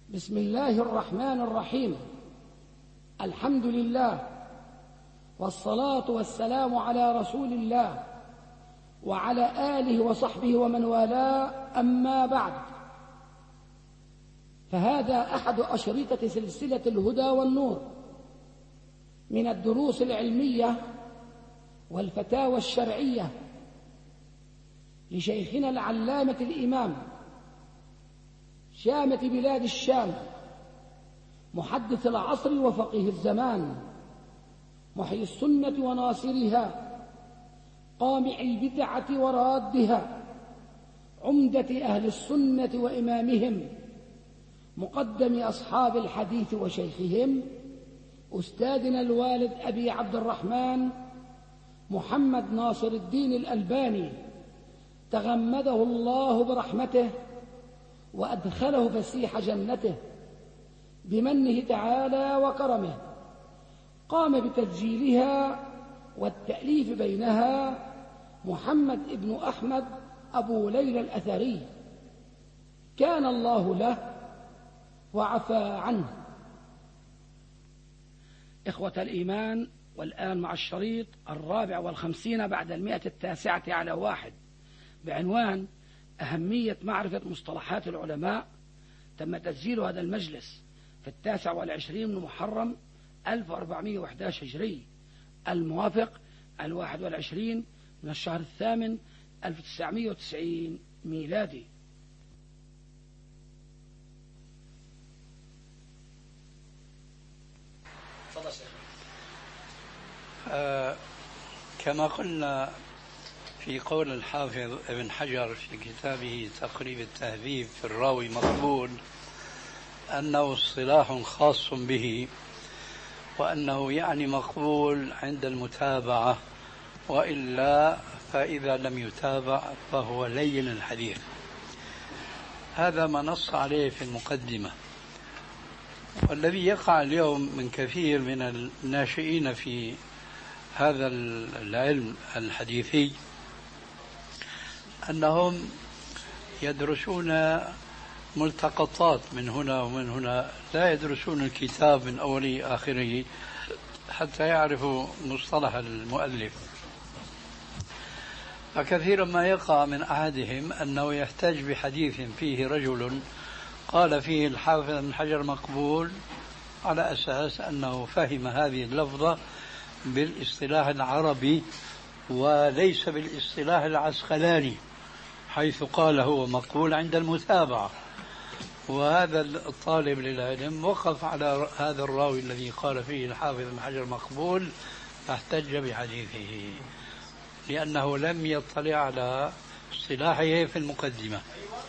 بسم الله الرحمن الرحيم. الحمد لله والصلاة والسلام على رسول الله وعلى آله وصحبه ومن والاه، أما بعد، فهذا أحد أشرطة سلسلة الهدى والنور من الدروس العلمية والفتاوى الشرعية لشيخنا العلامة الإمام شامة بلاد الشام، محدث العصر وفقيه الزمان، محيي السنة وناصرها، قامع البدعة ورادها، عمدة أهل السنة وإمامهم، مقدم أصحاب الحديث وشيخهم، أستاذنا الوالد أبي عبد الرحمن محمد ناصر الدين الألباني، تغمده الله برحمته وأدخله فسيح جنته بمنه تعالى وكرمه. قام بتسجيلها والتأليف بينها محمد ابن أحمد أبو ليلى الأثري، كان الله له وعفى عنه. إخوة الإيمان، والآن مع الشريط 54 بعد 109 على 1 بعنوان أهمية معرفة مصطلحات العلماء. تم تسجيل هذا المجلس في 29 من محرم 1411 هجري، الموافق 21 من الشهر الثامن 1990 ميلادي. كما قلنا في قول الحافظ ابن حجر في كتابه تقريب التهذيب في الراوي مقبول أنه اصطلاح خاص به، وأنه يعني مقبول عند المتابعة، وإلا فإذا لم يتابع فهو لين الحديث. هذا ما نص عليه في المقدمة. والذي يقع اليوم من كثير من الناشئين في هذا العلم الحديثي أنهم يدرسون ملتقطات من هنا ومن هنا، لا يدرسون الكتاب من أوله آخره حتى يعرفوا مصطلح المؤلف. فكثيرا ما يقع من أحدهم أنه يحتاج بحديث فيه رجل قال فيه الحافظ ابن حجر مقبول على أساس أنه فهم هذه اللفظة بالاصطلاح العربي وليس بالاصطلاح العسقلاني، حيث قال هو مقبول عند المتابعة. وهذا الطالب للعلم وقف على هذا الراوي الذي قال فيه الحافظ ابن حجر مقبول، فاحتج بحديثه لأنه لم يطلع على اصطلاحه في المقدمة.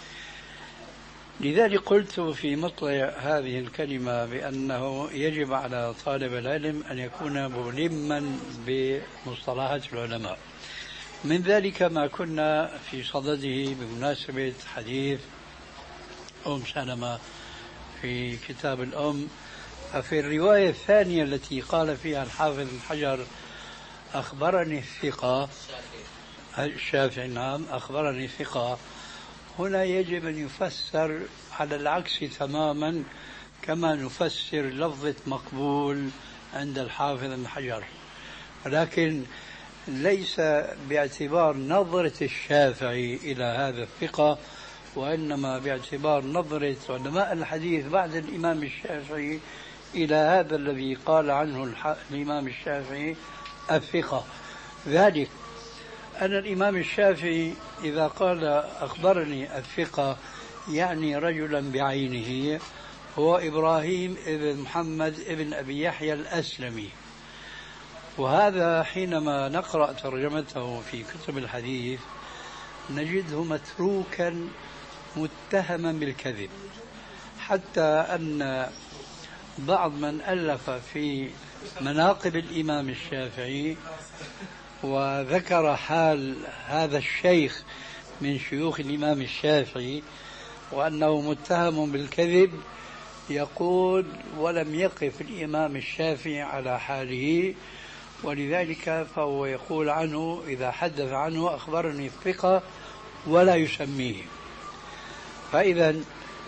لذلك قلت في مطلع هذه الكلمة بأنه يجب على طالب العلم أن يكون ملما بمصطلحات العلماء. من ذلك ما كنا في صدده بمناسبة حديث أم سلمة في كتاب الأم. ففي الرواية الثانية التي قال فيها الحافظ ابن حجر أخبرني الثقة الشافعي، نعم أخبرني الثقة، هنا يجب أن يفسر على العكس تماما كما نفسر لفظة مقبول عند الحافظ ابن حجر، ولكن ليس باعتبار نظرة الشافعي إلى هذا الثقة، وإنما باعتبار نظرة علماء الحديث بعد الإمام الشافعي إلى هذا الذي قال عنه الإمام الشافعي الثقة. ذلك أن الإمام الشافعي إذا قال أخبرني الثقة يعني رجلا بعينه هو إبراهيم ابن محمد ابن أبي يحيى الأسلمي، وهذا حينما نقرأ ترجمته في كتب الحديث نجده متروكا متهما بالكذب، حتى أن بعض من ألف في مناقب الإمام الشافعي وذكر حال هذا الشيخ من شيوخ الإمام الشافعي وأنه متهم بالكذب يقول ولم يقف الإمام الشافعي على حاله، ولذلك فهو يقول عنه إذا حدث عنه أخبرني الثقة ولا يسميه. فإذا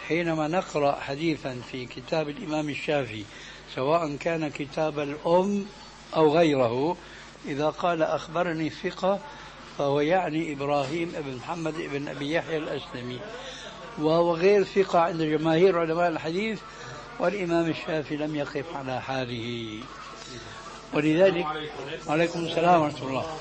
حينما نقرأ حديثا في كتاب الإمام الشافعي سواء كان كتاب الأم أو غيره، إذا قال أخبرني ثقة فهو يعني إبراهيم بن محمد بن أبي يحيى الأسلمي، وهو غير ثقة عند جماهير علماء الحديث، والإمام الشافعي لم يقف على حاله. ولذلك عليكم السلام ورحمة الله.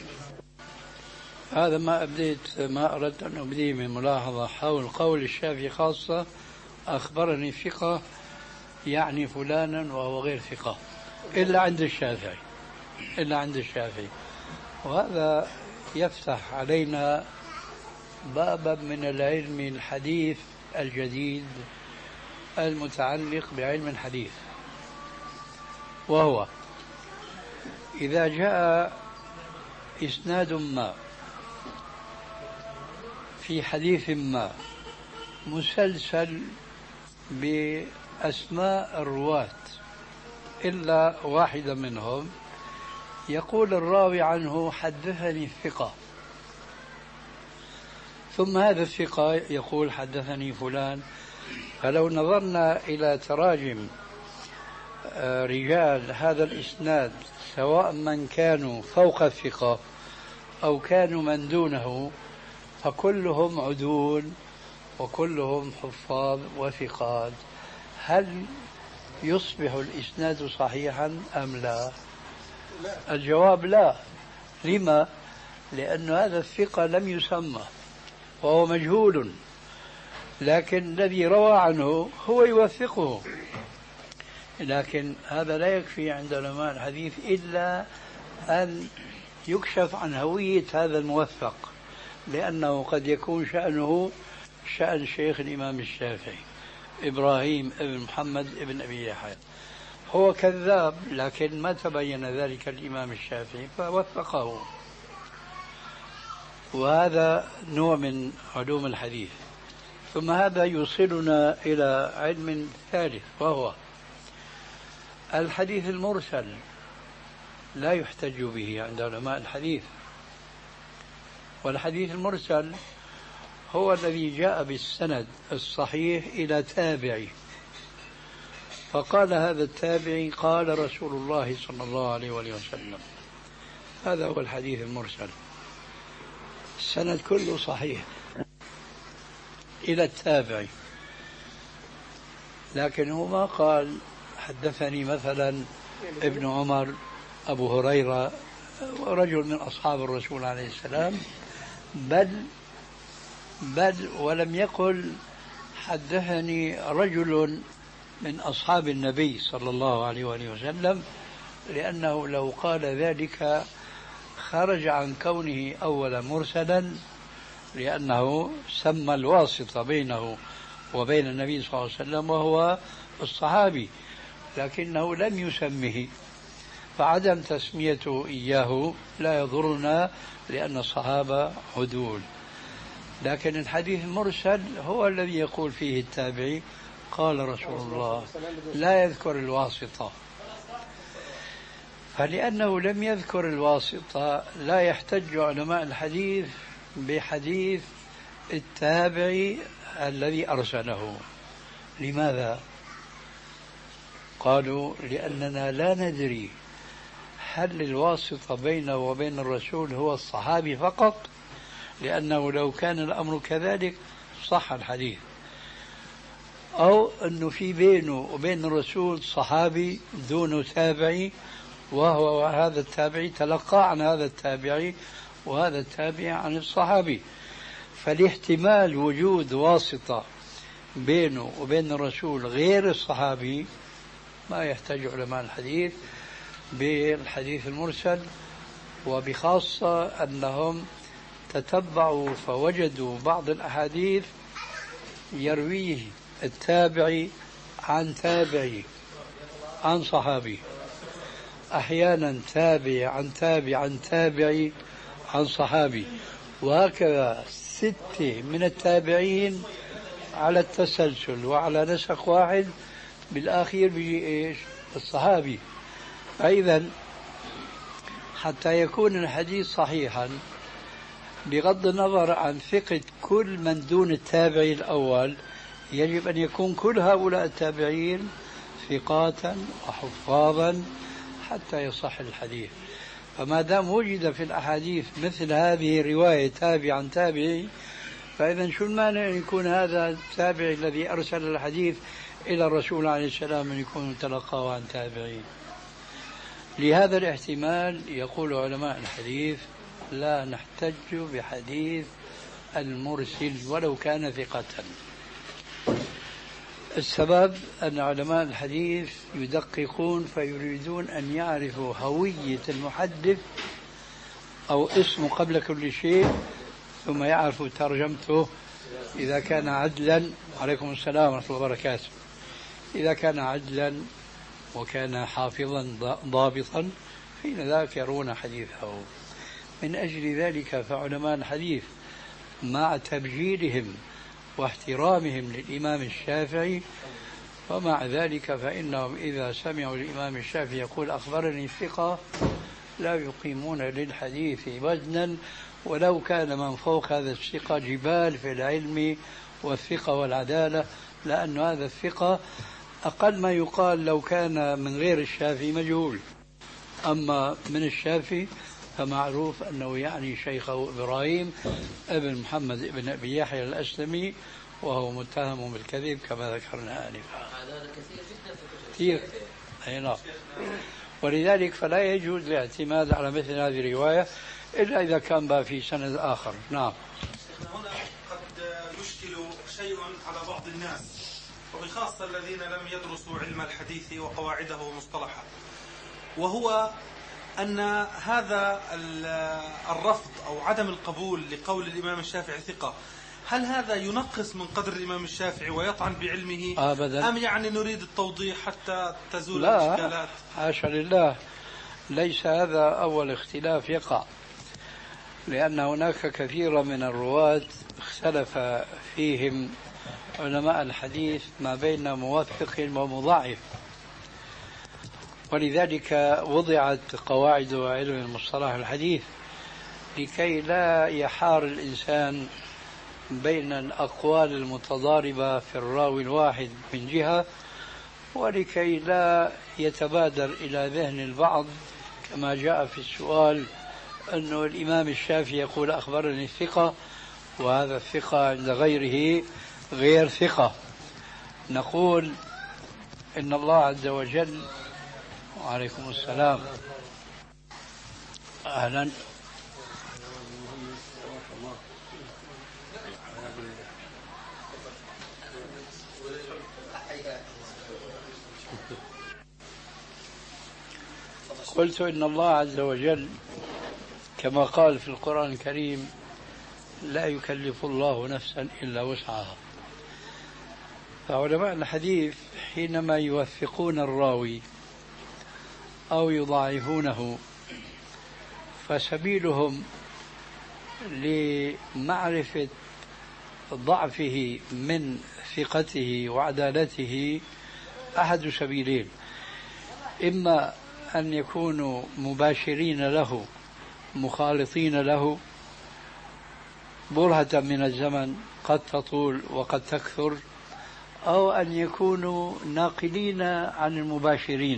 هذا ما أردت أن أبديه من ملاحظة حول قول الشافعي خاصة أخبرني ثقة يعني فلانا وهو غير ثقة إلا عند الشافعي. وهذا يفتح علينا بابا من العلم الحديث الجديد المتعلق بعلم الحديث، وهو إذا جاء إسناد ما في حديث ما مسلسل بأسماء الرواة إلا واحدة منهم، يقول الراوي عنه حدثني الثقة، ثم هذا الثقة يقول حدثني فلان. فلو نظرنا إلى تراجم رجال هذا الإسناد سواء من كانوا فوق الثقة أو كانوا من دونه فكلهم عدول وكلهم حفاظ وثقات، هل يصبح الإسناد صحيحا أم لا؟ الجواب لا. لما؟ لأن هذا الثقة لم يسمى وهو مجهول، لكن الذي روى عنه هو يوثقه. لكن هذا لا يكفي عند علماء الحديث إلا أن يكشف عن هوية هذا الموثق، لأنه قد يكون شأنه شأن شيخ الإمام الشافعي إبراهيم بن محمد بن أبي يحيى، هو كذاب لكن ما تبين ذلك الإمام الشافعي فوثقه. وهذا نوع من علوم الحديث. ثم هذا يوصلنا إلى علم ثالث، وهو الحديث المرسل لا يحتج به عند علماء الحديث. والحديث المرسل هو الذي جاء بالسند الصحيح إلى تابعي، فقال هذا التابعي قال رسول الله صلى الله عليه وسلم. هذا هو الحديث المرسل، السند كله صحيح إلى التابعي، لكن هو ما قال حدثني مثلا ابن عمر أبو هريرة رجل من أصحاب الرسول عليه السلام، بل ولم يقل حدثني رجل من أصحاب النبي صلى الله عليه وسلم، لأنه لو قال ذلك خرج عن كونه أولا مرسلا، لأنه سمى الواسطة بينه وبين النبي صلى الله عليه وسلم وهو الصحابي، لكنه لم يسمه، فعدم تسميته إياه لا يضرنا لأن الصحابة عدول. لكن الحديث المرسل هو الذي يقول فيه التابعي قال رسول الله، لا يذكر الواسطة. فلأنه لم يذكر الواسطة لا يحتج علماء الحديث بحديث التابعي الذي أرسله. لماذا؟ قالوا لأننا لا ندري هل الواسطة بينه وبين الرسول هو الصحابي فقط، لأنه لو كان الأمر كذلك صح الحديث، أو أنه في بينه وبين الرسول صحابي دونه تابعي، وهو هذا التابعي تلقى عن هذا التابعي وهذا التابعي عن الصحابي. فالاحتمال وجود واسطة بينه وبين الرسول غير الصحابي ما يحتاج علماء الحديث بالحديث المرسل، وبخاصة أنهم تتبعوا فوجدوا بعض الأحاديث يرويه التابعي عن تابعي عن صحابي، أحيانا تابع عن تابع عن تابعي عن صحابي، وهكذا 6 من التابعين على التسلسل وعلى نسق واحد، بالآخير بيجي إيش؟ الصحابي. فإذا حتى يكون الحديث صحيحا بغض النظر عن ثقة كل من دون التابعي الأول، يجب أن يكون كل هؤلاء التابعين ثقاتا وحفاظا حتى يصح الحديث. فما دام وجد في الأحاديث مثل هذه الرواية تابع عن تابعي، فإذا شو المانع أن يكون هذا التابع الذي أرسل الحديث إلى الرسول عليه السلام أن يكون تلقاه عن تابعين؟ لهذا الاحتمال يقول علماء الحديث لا نحتج بحديث المرسل ولو كان ثقة. السبب أن علماء الحديث يدققون فيريدون أن يعرفوا هوية المحدث أو اسمه قبل كل شيء، ثم يعرفوا ترجمته إذا كان عدلا. عليكم السلام ورحمة الله وبركاته. إذا كان عدلا وكان حافظا ضابطا حين ذاك يرون حديثه. من أجل ذلك فعلماء الحديث مع تبجيلهم واحترامهم للإمام الشافعي، ومع ذلك فإنهم إذا سمعوا الإمام الشافعي يقول أخبرني الثقة لا يقيمون للحديث وزنا، ولو كان من فوق هذا الثقة جبال في العلم والثقة والعدالة، لأن هذا الثقة أقل ما يقال لو كان من غير الشافعي مجهول، أما من الشافعي فمعروف أنه يعني شيخه إبراهيم ابن محمد ابن أبي يحيى الأسلمي، وهو متهم بالكذب كما ذكرنا آنفا. هذا كثير جدا في كثير. أي نعم. ولذلك فلا يجوز الاعتماد على مثل هذه الرواية إلا إذا كان بها في سند آخر. نعم. هنا قد يشكل شيء على بعض الناس، وبخاصة الذين لم يدرسوا علم الحديث وقواعده ومصطلحاته، وهو أن هذا الرفض أو عدم القبول لقول الإمام الشافعي ثقة، هل هذا ينقص من قدر الإمام الشافعي ويطعن بعلمه أبدا. أم يعني نريد التوضيح حتى تزول لا، الإشكالات؟ حاشا لله، ليس هذا أول اختلاف يقع، لأن هناك كثير من الرواة اختلف فيهم علماء الحديث ما بين موثق ومضاعف، ولذلك وضعت قواعد علم المصطلح الحديث لكي لا يحار الإنسان بين الأقوال المتضاربة في الراوي الواحد من جهة، ولكي لا يتبادر إلى ذهن البعض كما جاء في السؤال أنه الإمام الشافعي يقول أخبرني الثقة وهذا الثقة عند غيره غير ثقة. نقول إن الله عز وجل. وعليكم السلام. أهلا. قلت إن الله عز وجل كما قال في القرآن الكريم لا يكلف الله نفسا إلا وسعها. فعلماء الحديث حينما يوثقون الراوي أو يضاعفونه فسبيلهم لمعرفة ضعفه من ثقته وعدالته أحد سبيلين: إما أن يكونوا مباشرين له مخالطين له برهة من الزمن قد تطول وقد تكثر، أو أن يكونوا ناقلين عن المباشرين،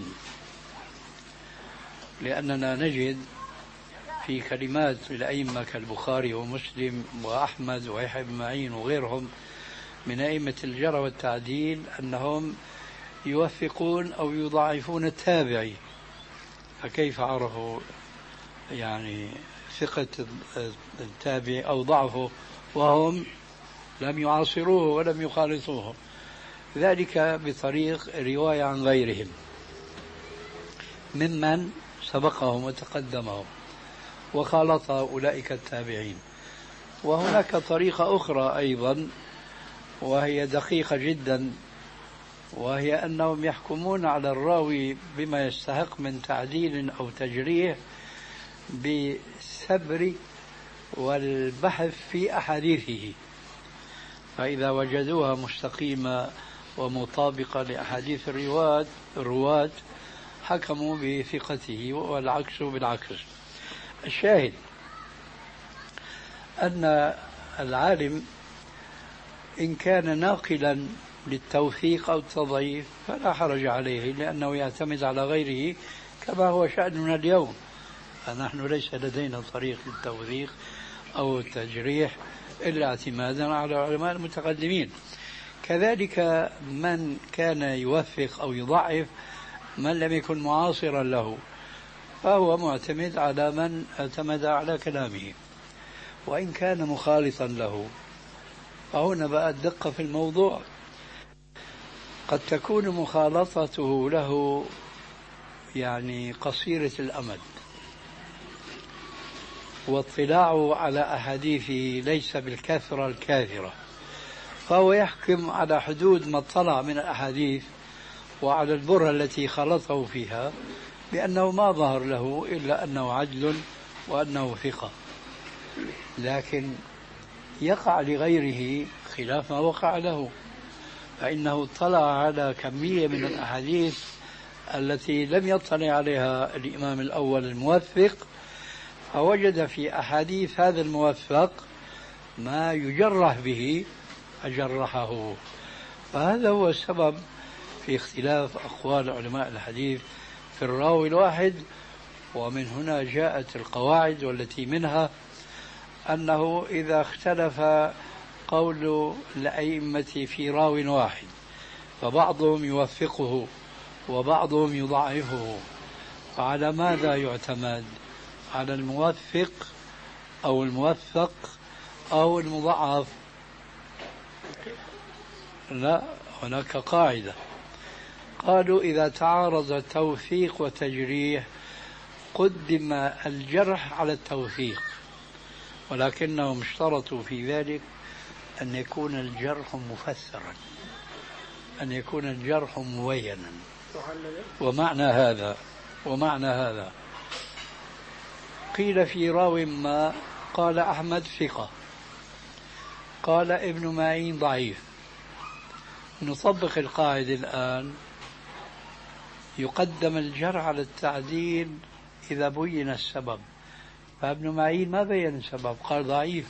لأننا نجد في كلمات الأئمة كالبخاري ومسلم وأحمد ويحيى بن معين وغيرهم من أئمة الجرح والتعديل أنهم يوثقون أو يضاعفون التابعي، فكيف عرفوا يعني ثقة التابع أو ضعفه وهم لم يعاصروه ولم يخالطوه؟ ذلك بطريق رواية عن غيرهم ممن سبقهم وتقدمهم وخالط أولئك التابعين. وهناك طريقة أخرى أيضا وهي دقيقة جدا، وهي أنهم يحكمون على الراوي بما يستحق من تعديل أو تجريح بالسبر والبحث في أحاديثه، فإذا وجدوها مستقيمة ومطابقة لأحاديث الرواة حكموا بثقته، والعكس بالعكس. الشاهد أن العالم إن كان ناقلا للتوثيق أو التضعيف فلا حرج عليه، لأنه يعتمد على غيره كما هو شأننا اليوم. فنحن ليس لدينا طريق للتوثيق أو التجريح إلا اعتمادا على العلماء المتقدمين. كذلك من كان يوثق أو يضعف من لم يكن معاصرا له فهو معتمد على من اعتمد على كلامه، وإن كان مخالطا له فهنا بقى الدقة في الموضوع. قد تكون مخالطته له يعني قصيرة الأمد، واطلاعه على أحاديثه ليس بالكثرة الكاثرة، فهو يحكم على حدود ما اطلع من الأحاديث وعلى البرهة التي خلطه فيها بأنه ما ظهر له إلا أنه عدل وأنه ثقة. لكن يقع لغيره خلاف ما وقع له، فإنه اطلع على كمية من الأحاديث التي لم يطلع عليها الإمام الأول الموثق، فوجد في أحاديث هذا الموثق ما يجرح به فجرحه. فهذا هو السبب في اختلاف أقوال علماء الحديث في الراوي الواحد. ومن هنا جاءت القواعد، والتي منها أنه إذا اختلف قول الأئمة في راو واحد فبعضهم يوثقه وبعضهم يضعفه، فعلى ماذا يعتمد؟ على الموثق أو الموثق أو المضعف؟ لا، هناك قاعدة قالوا إذا تعارض توثيق وتجريح قدم الجرح على التوثيق، ولكنهم اشترطوا في ذلك أن يكون الجرح مفسرا، أن يكون الجرح مبينا. ومعنى هذا قيل في راو ما قال أحمد ثقة، قال ابن معين ضعيف. نطبق القاعدة الآن، يقدم الجرح على التعديل إذا بين السبب، فابن معين ما بين السبب، قال ضعيف.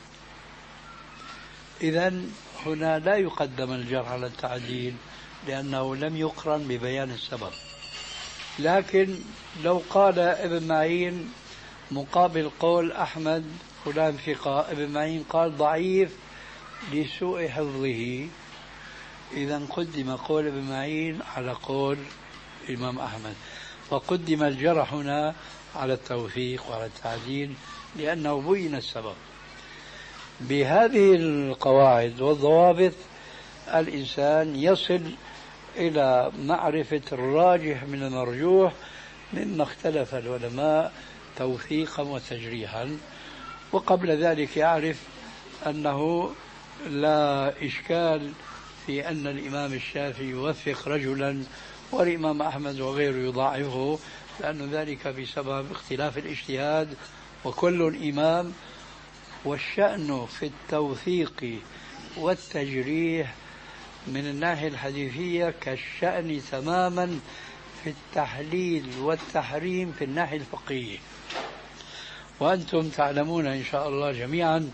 إذن هنا لا يقدم الجرح على التعديل لأنه لم يقرن ببيان السبب. لكن لو قال ابن معين مقابل قول أحمد فلان ثقة، ابن معين قال ضعيف لسوء حفظه، إذن قدم قول ابن معين على قول الإمام أحمد، فقدم الجرح هنا على التوثيق وعلى التعديل لأنه بين السبب. بهذه القواعد والضوابط الإنسان يصل إلى معرفة الراجح من المرجوح مما اختلف العلماء توثيقا وتجريحا، وقبل ذلك يعرف أنه لا إشكال في أن الإمام الشافعي يوثق رجلا والإمام أحمد وغيره يضاعفه، لأن ذلك بسبب اختلاف الاجتهاد وكل إمام. والشأن في التوثيق والتجريح من الناحية الحديثية كالشأن تماما في التحليل والتحريم في الناحية الفقهية. وأنتم تعلمون إن شاء الله جميعا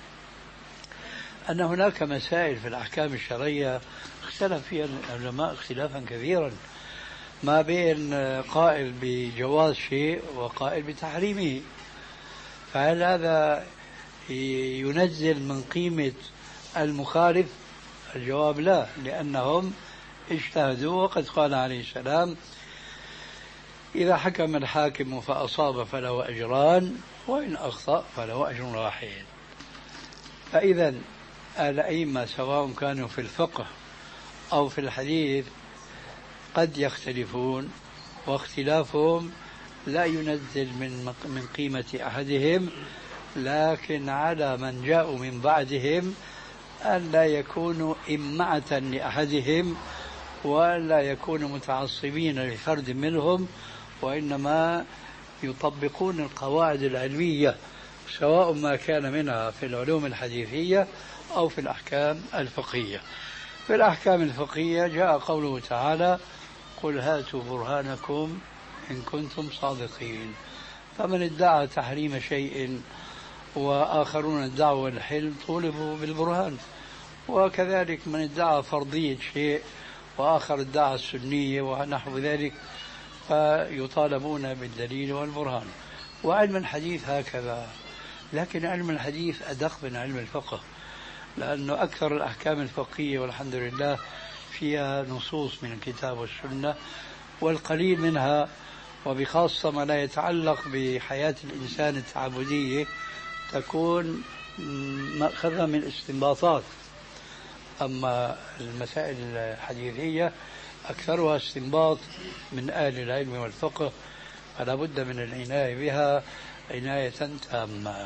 أن هناك مسائل في الأحكام الشرعية اختلف فيها العلماء اختلافا كثيرا، ما بين قائل بجواز شيء وقائل بتحريمه. فهل هذا ينزل من قيمة المخالف؟ الجواب لا، لأنهم اجتهدوا، وقد قال عليه السلام إذا حكم الحاكم فأصاب فله أجران وإن أخطأ فله أجر واحد. فإذا الأئمة سواء كانوا في الفقه أو في الحديث قد يختلفون، واختلافهم لا ينزل من قيمة أحدهم، لكن على من جاءوا من بعدهم أن لا يكونوا إمعة لأحدهم وأن لا يكونوا متعصبين لفرد منهم، وإنما يطبقون القواعد العلمية سواء ما كان منها في العلوم الحديثية أو في الأحكام الفقهية. في الأحكام الفقهية جاء قوله تعالى قل هاتوا برهانكم إن كنتم صادقين. فمن ادعى تحريم شيء وآخرون ادعوا الحل طولبوا بالبرهان، وكذلك من ادعى فرضية شيء وآخر ادعى السنية ونحو ذلك فيطالبون بالدليل والبرهان. وعلم الحديث هكذا، لكن علم الحديث أدق من علم الفقه، لأنه أكثر الأحكام الفقهية والحمد لله فيها نصوص من الكتاب والسنة، والقليل منها وبخاصة ما لا يتعلق بحياة الإنسان التعبدية تكون مأخذة من الاستنباطات. أما المسائل الحديثية أكثرها استنباط من أهل العلم والفقه، فلا بد من العناية بها عناية تامة.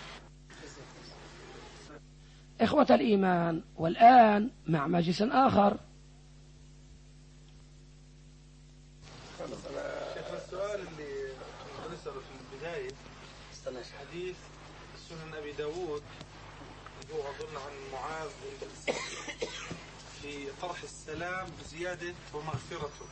إخوة الإيمان، والآن مع مجلس آخر. السؤال اللي نسأله في البداية حديث سنن أبي داود هو أظن عن معاذ في طرح السلام بزيادة ومغفرته.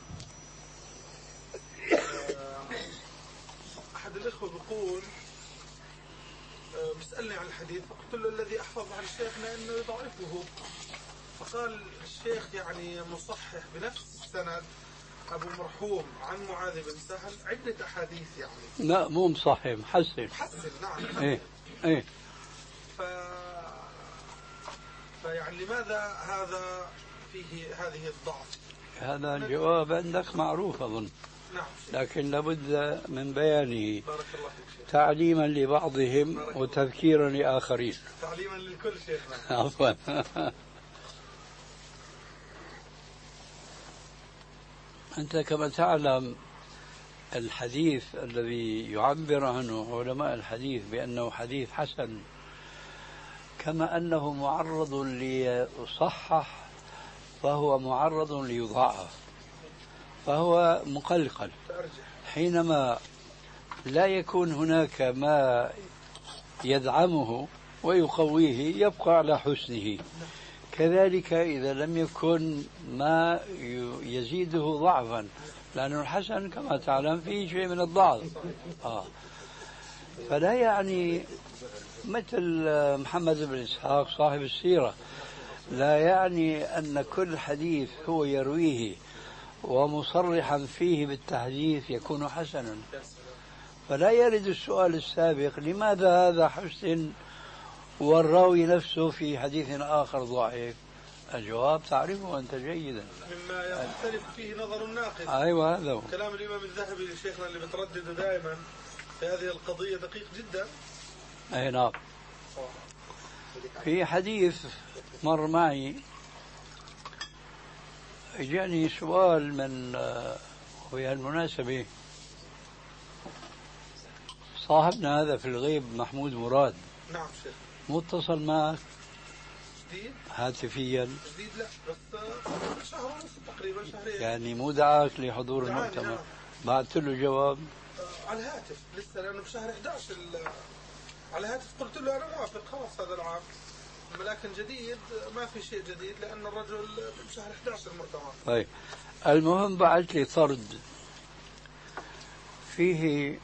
أحد الإخوة بيقول بيسألني عن الحديث، فقلت له الذي أحفظ عن شيخنا أنه يضعفه، فقال الشيخ يعني مصحح بنفس السند أبو مرحوم عن معاذ بن سهل عدة أحاديث يعني. لا مو مصحح، حسن نعم. إيه فيعني لماذا هذا فيه هذه الضعف؟ هذا الجواب عندك معروف أظن. نعم. لكن لابد من بيانه بارك الله فيك. تعليما لبعضهم وتذكيرا لآخرين. تعليما للكل شيخنا. عفوا. أنت كما تعلم الحديث الذي يعبر عنه علماء الحديث بأنه حديث حسن، كما أنه معرض ليصحح فهو معرض ليضاعف، فهو مقلقل. حينما لا يكون هناك ما يدعمه ويقويه يبقى على حسنه، كذلك إذا لم يكن ما يزيده ضعفا، لأن الحسن كما تعلم فيه شيء من الضعف. فلا يعني مثل محمد بن إسحاق صاحب السيرة، لا يعني أن كل حديث هو يرويه ومصرحا فيه بالتحديث يكون حسنا. فلا يرد السؤال السابق لماذا هذا حسن والراوي نفسه في حديث آخر ضعيف. الجواب تعرفه أنت جيدا، مما يختلف فيه نظر الناقد. أيوة هذا هو كلام الإمام الذهبي لشيخنا اللي بتردد دائما في هذه القضية دقيق جدا. أي نعم. في حديث مر معي جاني سؤال من وبهالمناسبة صاحبنا هذا في الغيب محمود مراد. نعم شيخ. متصل معك جديد هاتفيا؟ جديد لا، بس شهر ونص تقريبا، شهرين يعني مو دعاك لحضور المؤتمر؟ نعم. بعثت له جواب على الهاتف لسه، لأنه بشهر 11 على الهاتف قلت له أنا موافق خلاص هذا العام، لكن جديد ما في شيء جديد لأن الرجل بشهر 11 المؤتمر. طيب المهم بعث لي طرد فيه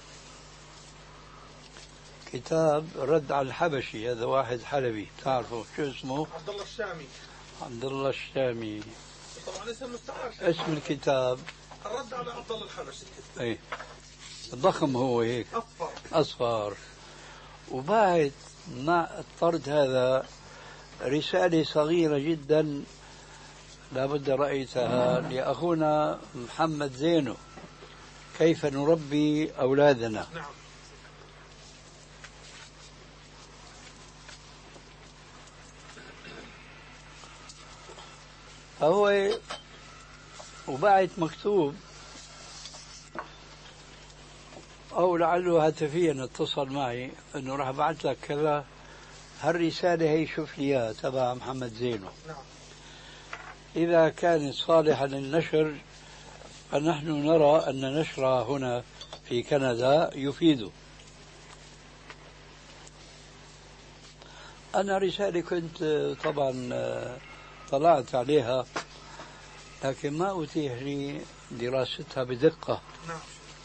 كتاب رد على الحبشي، هذا واحد حلبي تعرفه شو اسمه؟ عبد الله الشامي. عبد الله الشامي طبعا اسم مستعار. اسم الكتاب الرد على عبد الله الحبشي. اي ضخم هو هيك اصفر. وبعد مع الطرد هذا رسالة صغيرة جدا لابد رأيتها لأخونا محمد زينو، كيف نربي أولادنا. نعم. فهو وبعد مكتوب أو لعله هاتفيا اتصل معي أنه راح أبعث لك كذا، هالرسالة هي شوف ليها تبع محمد زينو. نعم. إذا كانت صالحة للنشر فنحن نرى أن نشرها هنا في كندا يفيد. أنا رسالة كنت طبعا طلعت عليها لكن ما أتيح لي دراستها بدقة. نعم.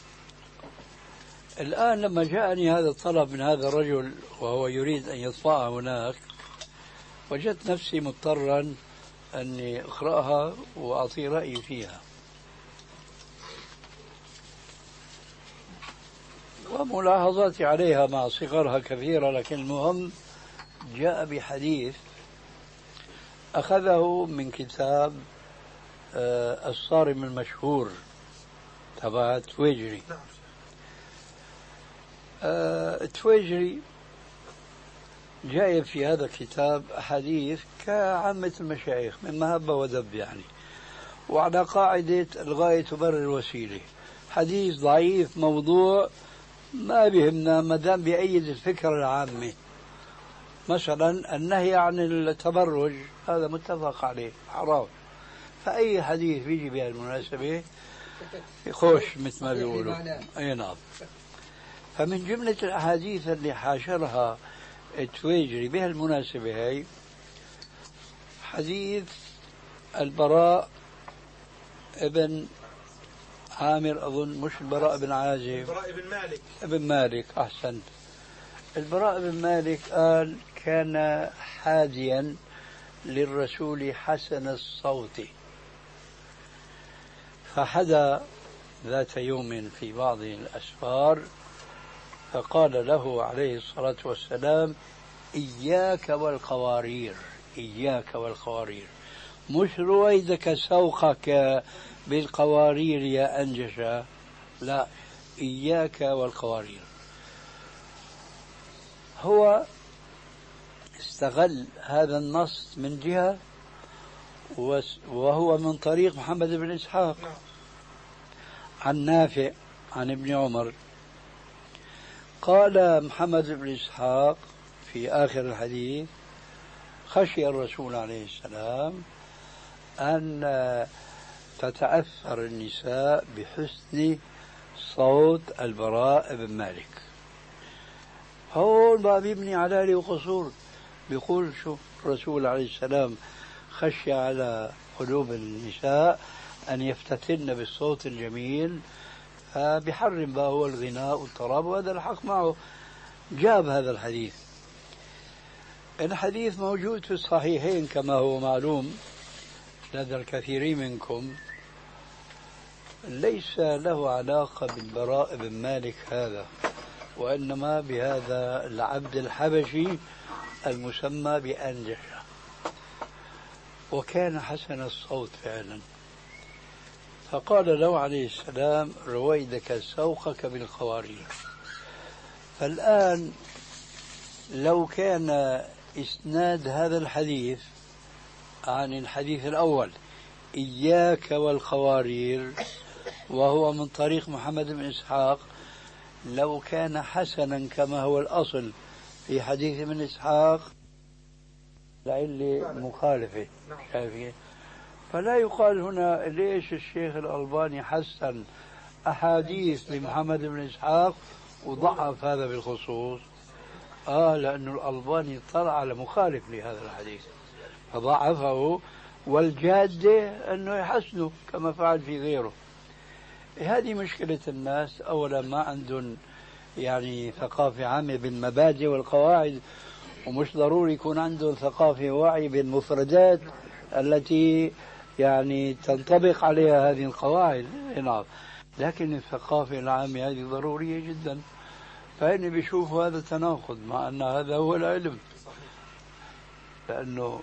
الآن لما جاءني هذا الطلب من هذا الرجل وهو يريد أن يطبعها هناك، وجدت نفسي مضطرا أني أقرأها وأعطي رأيي فيها. وملاحظاتي عليها مع صغرها كثيرة، لكن المهم جاء بحديث أخذه من كتاب الصارم المشهور تبع تويجري. تويجري جاء في هذا الكتاب أحاديث كعامة المشايخ من مهبة ودب يعني، وعلى قاعدة الغاية تبرر الوسيلة. حديث ضعيف موضوع ما بيهمنا ما دام بيأيد الفكرة العامة. مثلا النهي عن التبرج هذا متفق عليه حرام، فأي حديث بيجي بهالمناسبة يخش مثل ما بيقولوا. أي نعم. فمن جملة الأحاديث اللي حاشرها التويجري بهالمناسبة هي حديث البراء ابن عامر، أظن مش البراء بن عازب، البراء بن مالك. ابن مالك، أحسنت. البراء بن مالك قال كان حاديا للرسول حسن الصوت، فحدا ذات يوم في بعض الأسفار فقال له عليه الصلاة والسلام إياك والقوارير، إياك والقوارير، مش رويدك سوقك بالقوارير يا أنجشة، لا، إياك والقوارير. هو استغل هذا النص من جهة، وهو من طريق محمد بن إسحاق عن نافع عن ابن عمر. قال محمد بن إسحاق في آخر الحديث خشي الرسول عليه السلام أن تتأثر النساء بحسن صوت البراء بن مالك. هون ما بيبني على وقصور، بيقول شوف الرسول عليه السلام خشي على قلوب النساء أن يفتتن بالصوت الجميل، فبيحرم بقى هو الغناء والطرب، وهذا الحق معه. جاب هذا الحديث. الحديث موجود في الصحيحين كما هو معلوم لدى الكثيرين منكم، ليس له علاقة بالبراء بن مالك هذا، وإنما بهذا العبد الحبشي المسمى بأنجشة، وكان حسن الصوت فعلا. فقال له عليه السلام رويدك سوقك بالقوارير. فالآن لو كان إسناد هذا الحديث عن الحديث الأول إياك والقوارير وهو من طريق محمد بن إسحاق، لو كان حسنا كما هو الأصل في حديث ابن إسحاق لعلة مخالفة، شايفين؟ فلا يقال هنا ليش الشيخ الألباني حسن أحاديث لمحمد بن إسحاق وضعف هذا بالخصوص. لأن الألباني طلع على مخالف لهذا الحديث فضعفه، والجادة أنه يحسنه كما فعل في غيره. هذه مشكلة الناس، أولا ما عندهم يعني ثقافة عامة بالمبادئ والقواعد، ومش ضروري يكون عندهم ثقافة وعي بالمفردات التي يعني تنطبق عليها هذه القواعد. نعم، لكن الثقافة العامة هذه ضرورية جدا. فإني بشوف هذا تناقض مع أن هذا هو العلم، لأنه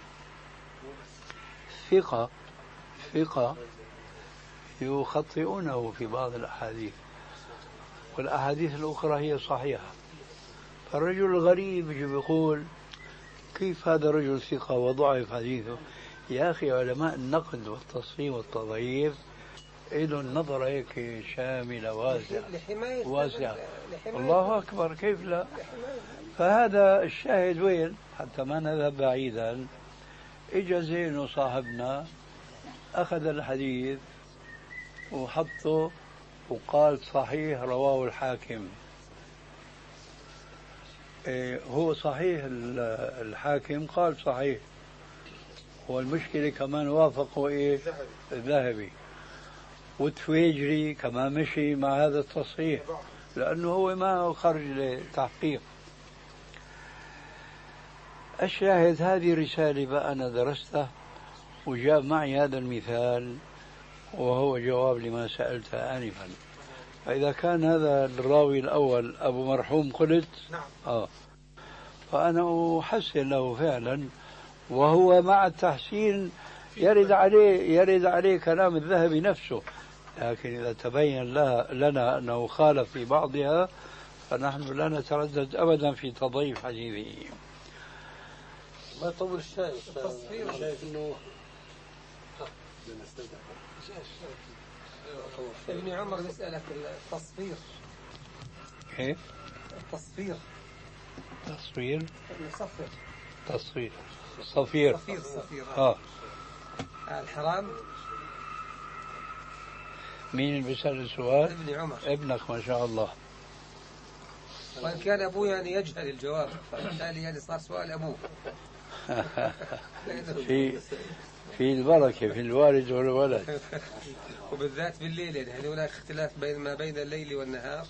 ثقة يخطئونه في بعض الأحاديث، والأحاديث الأخرى هي صحيحة. فالرجل الغريب يجي بيقول كيف هذا رجل ثقة وضعف حديثه؟ يا أخي علماء النقد والتصحيح والتضعيف إلهم نظرة هيك شاملة واسعة. الله أكبر، كيف لا؟ فهذا الشاهد وين؟ حتى ما نذهب بعيدا، إجا زين صاحبنا أخذ الحديث وحطه وقال صحيح رواه الحاكم. هو صحيح الحاكم قال صحيح، والمشكلة كمان وافقه الذهبي، والتويجري كمان مشي مع هذا التصحيح لأنه هو ما خرج لتحقيق. الشاهد هذه رسالة بقى أنا درستها وجاء معي هذا المثال وهو جواب لما سألت آنفا. فإذا كان هذا الراوي الأول أبو مرحوم قلت نعم. فأنا أحسن له فعلا، وهو مع التحسين يرد عليه كلام الذهبي نفسه، لكن إذا تبين لنا أنه خالف في بعضها فنحن لا نتردد أبدا في تضعيف حديثه. ما يطول الشاي التصفير شايف انه ابن عمر يسألك التصفير. كيف؟ التصفير تصفير يصفر تصفير صفير صفير الحرام. مين اللي بيسأل السؤال؟ ابن عمر. ابنك ما شاء الله. وإن كان أبوه يعني يجهل الجواب فبالتالي يعني صار سؤال أبوه. في البركة في الوالد والولد. وبالذات بالليل يعني هل هناك اختلاف ما بين الليل والنهار؟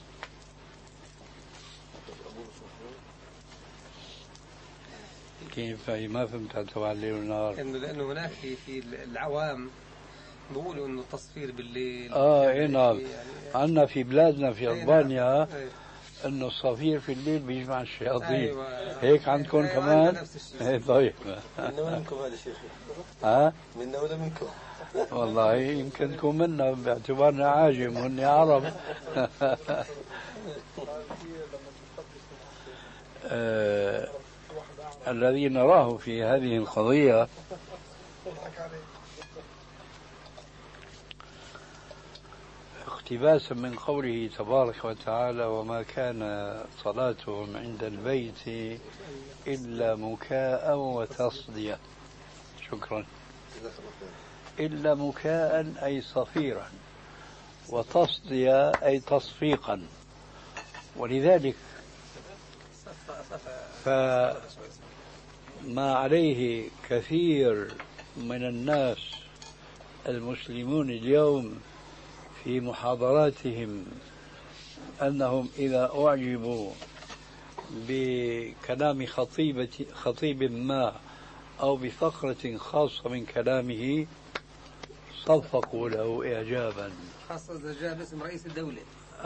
كيف؟ ما فهمت تبع الليل والنهار. لأنه هناك في العوام بيقولوا إنه التصفير بالليل. إيه نعم. يعني عندنا في بلادنا في ألبانيا أيوة. إنه الصفير في الليل بيجمع الشياطين. أيوة. هيك عندكم أيوة كمان؟ إيه طيب. منا ولا منكم هذا شيخ؟ ها؟ منا ولا منكم؟ والله يمكن تكون منا باعتبارنا عاجم وهن عرب. الذي نراه في هذه القضية اقتباسا من قوله تبارك وتعالى: وما كان صلاتهم عند البيت إلا مكاء وتصدية. شكرا. إلا مكاء أي صفيرا، وتصدية أي تصفيقا. ولذلك فما عليه كثير من الناس المسلمون اليوم في محاضراتهم أنهم إذا أعجبوا بكلام خطيب ما أو بفقرة خاصة من كلامه صفقوا له إعجابا، خاصة إذا جاء باسم رئيس الدولة.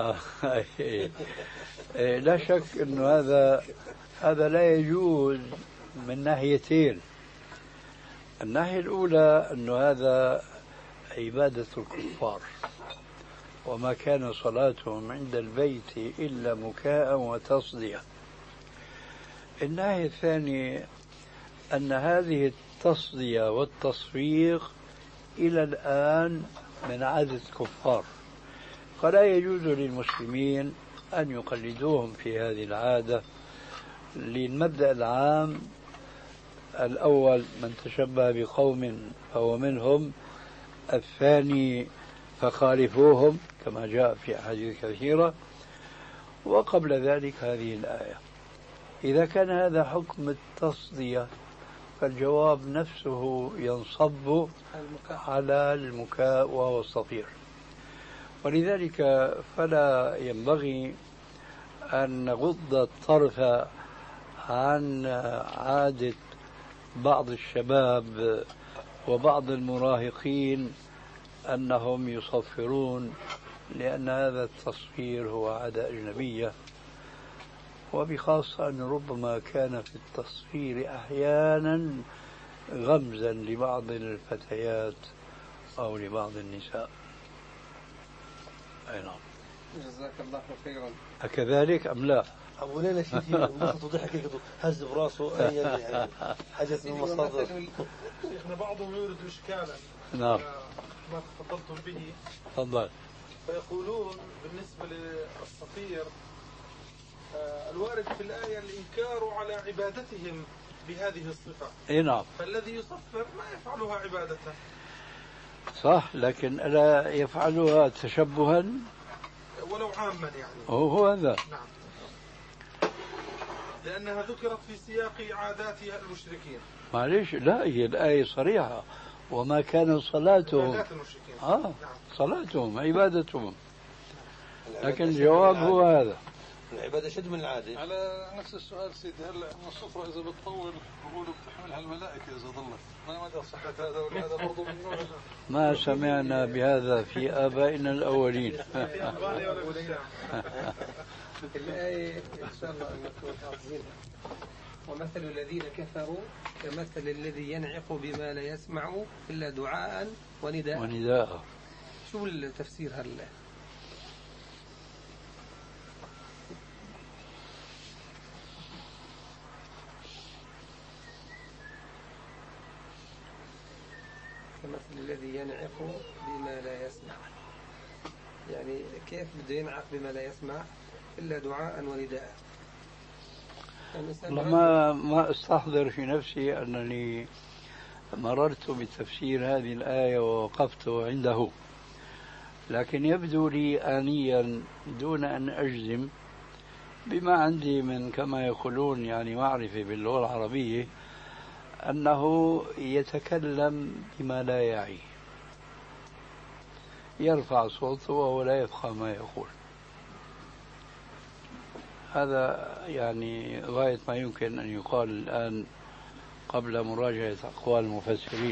لا شك أنه هذا لا يجوز من ناحيتين. الناحية الأولى أنه هذا عبادة الكفار، وما كان صلاتهم عند البيت إلا مكاء وتصدية. الناحية الثانية أن هذه التصدية والتصفيق إلى الآن من عادة الكفار، فلا يجوز للمسلمين أن يقلدوهم في هذه العادة. للمبدأ العام الأول: من تشبه بقوم فهو منهم. الثاني: فخالفوهم، كما جاء في أحاديث كثيرة. وقبل ذلك هذه الآية. إذا كان هذا حكم التصدية فالجواب نفسه ينصب على المكاء وهو الصفير. ولذلك فلا ينبغي أن نغض الطرف عن عادة بعض الشباب وبعض المراهقين أنهم يصفرون، لأن هذا التصفير هو عادة أجنبية، وبخاصة أن ربما كان في التصفير أحيانا غمزا لبعض الفتيات أو لبعض النساء. أي نعم. جزاك الله خيرا. أكذلك أم لا؟ أبو ليلى شيء انبسط وضحك هز براسه يعني حدث من مصادر. شيخنا بعضهم يورد إشكالا. نعم. ما تفضلتم به. تفضل. فيقولون بالنسبة للصفير الوارد في الآية الإنكار على عبادتهم بهذه الصفة. اي نعم. فالذي يصفر ما يفعلها عبادة. صح، لكن ألا يفعلها تشبها ولو عاما يعني. هو هذا. نعم. لأنها ذكرت في سياق عادات المشركين. معليش، لا هي الآية صريحة: وما كان صلاتهم. عادات المشركين. صلاتهم عبادتهم. لكن الجواب هو هذا. العبادة أشد من العادة. على نفس السؤال سيدي، هلا الصفرة إذا بتطول بقولوا بتحملها الملائكة إذا ضلت، ما مدى صحة هذا وهذا برضه من نوع. ما سمعنا بهذا في آبائنا الأولين. الآية إن شاء الله نكون حافظينها. ومثل الذين كفروا كمثل الذي ينعق بما لا يسمع إلا دعاء ونداء. شو التفسير هلا؟ كمثل الذي ينعق بما لا يسمع، يعني كيف بده ينعق بما لا يسمع إلا دعاء ونداء. ما استحضر في نفسي أنني مررت بتفسير هذه الآية ووقفت عنده، لكن يبدو لي آنيا دون أن أجزم بما عندي من كما يقولون يعني معرفة باللغة العربية أنه يتكلم بما لا يعي، يرفع صوته وهو لا يفقه ما يقول. هذا يعني غاية ما يمكن أن يقال الآن قبل مراجعة أقوال المفسرين.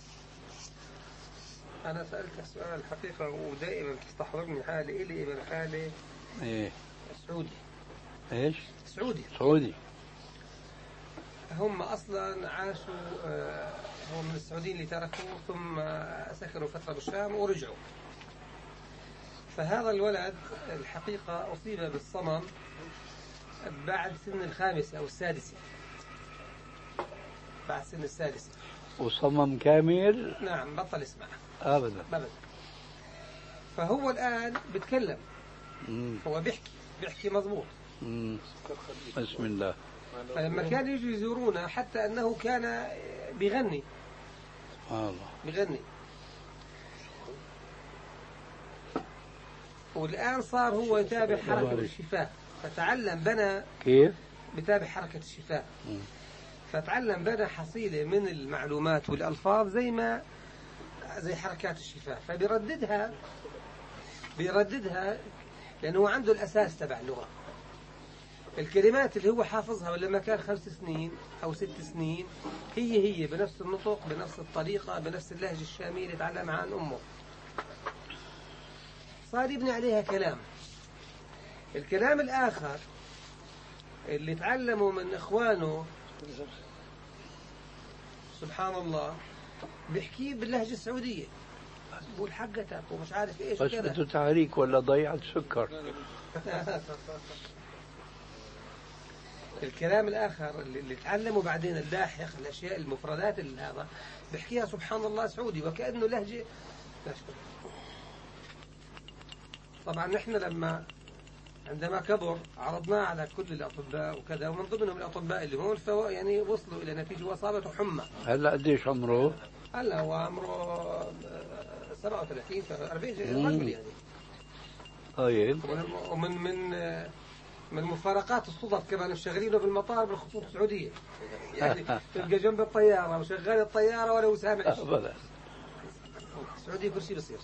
أنا سألت سؤال الحقيقة ودائما تستحضرني حالي إلي من حالي. إيه؟ سعودي. إيش؟ سعودي. هم أصلا عاشوا هم من السعوديين اللي تركوا ثم سكنوا فترة بالشام ورجعوا. فهذا الولد الحقيقة أصيب بالصمم بعد سن الخامسة أو السادسة، بعد سن السادسة. وصمم كامل؟ نعم، بطل يسمع أبدا. فهو الآن بيتكلم. هو بيحكي مضبوط. بسم الله. فلما كان يجوا يزورونا حتى أنه كان بيغني. بيغني. والآن صار هو يتابع حركة الشفاه، فتعلم بنى كيف؟ بتابع حركة الشفاه. فتعلم بنى حصيلة من المعلومات والألفاظ زي حركات الشفاه، فبيرددها لأنه هو عنده الأساس تبع اللغة. الكلمات اللي هو حافظها ولما كان 5 سنين أو 6 سنين هي بنفس النطق، بنفس الطريقة، بنفس اللهجة الشامية اللي تعلمها عن أمه. صار يبني عليها كلام. الكلام الآخر اللي تعلموا من إخوانه سبحان الله بيحكيه باللهجة السعودية، بقول حقتك ومش عارف إيش بس بده تحريك ولا ضيعة سكر. الكلام الآخر اللي تعلموا بعدين اللاحق، الأشياء المفردات اللي هذا بيحكيها سبحان الله سعودي وكأنه لهجة. طبعا نحن عندما كبر عرضناه على كل الأطباء وكذا، ومن ضمنهم الأطباء اللي هون يعني وصلوا إلى نتيجة وأصابته حمى. هلا قديش عمره؟ هلا هو عمره 37 40 رجل يعني. طيب. من مفارقات الصدف كمان شغالينه بالمطار بالخطوط السعودية، يعني تلقى جنب الطيارة وشغال الطيارة ولا سامع أبدا. السعودية كل شيء بصير.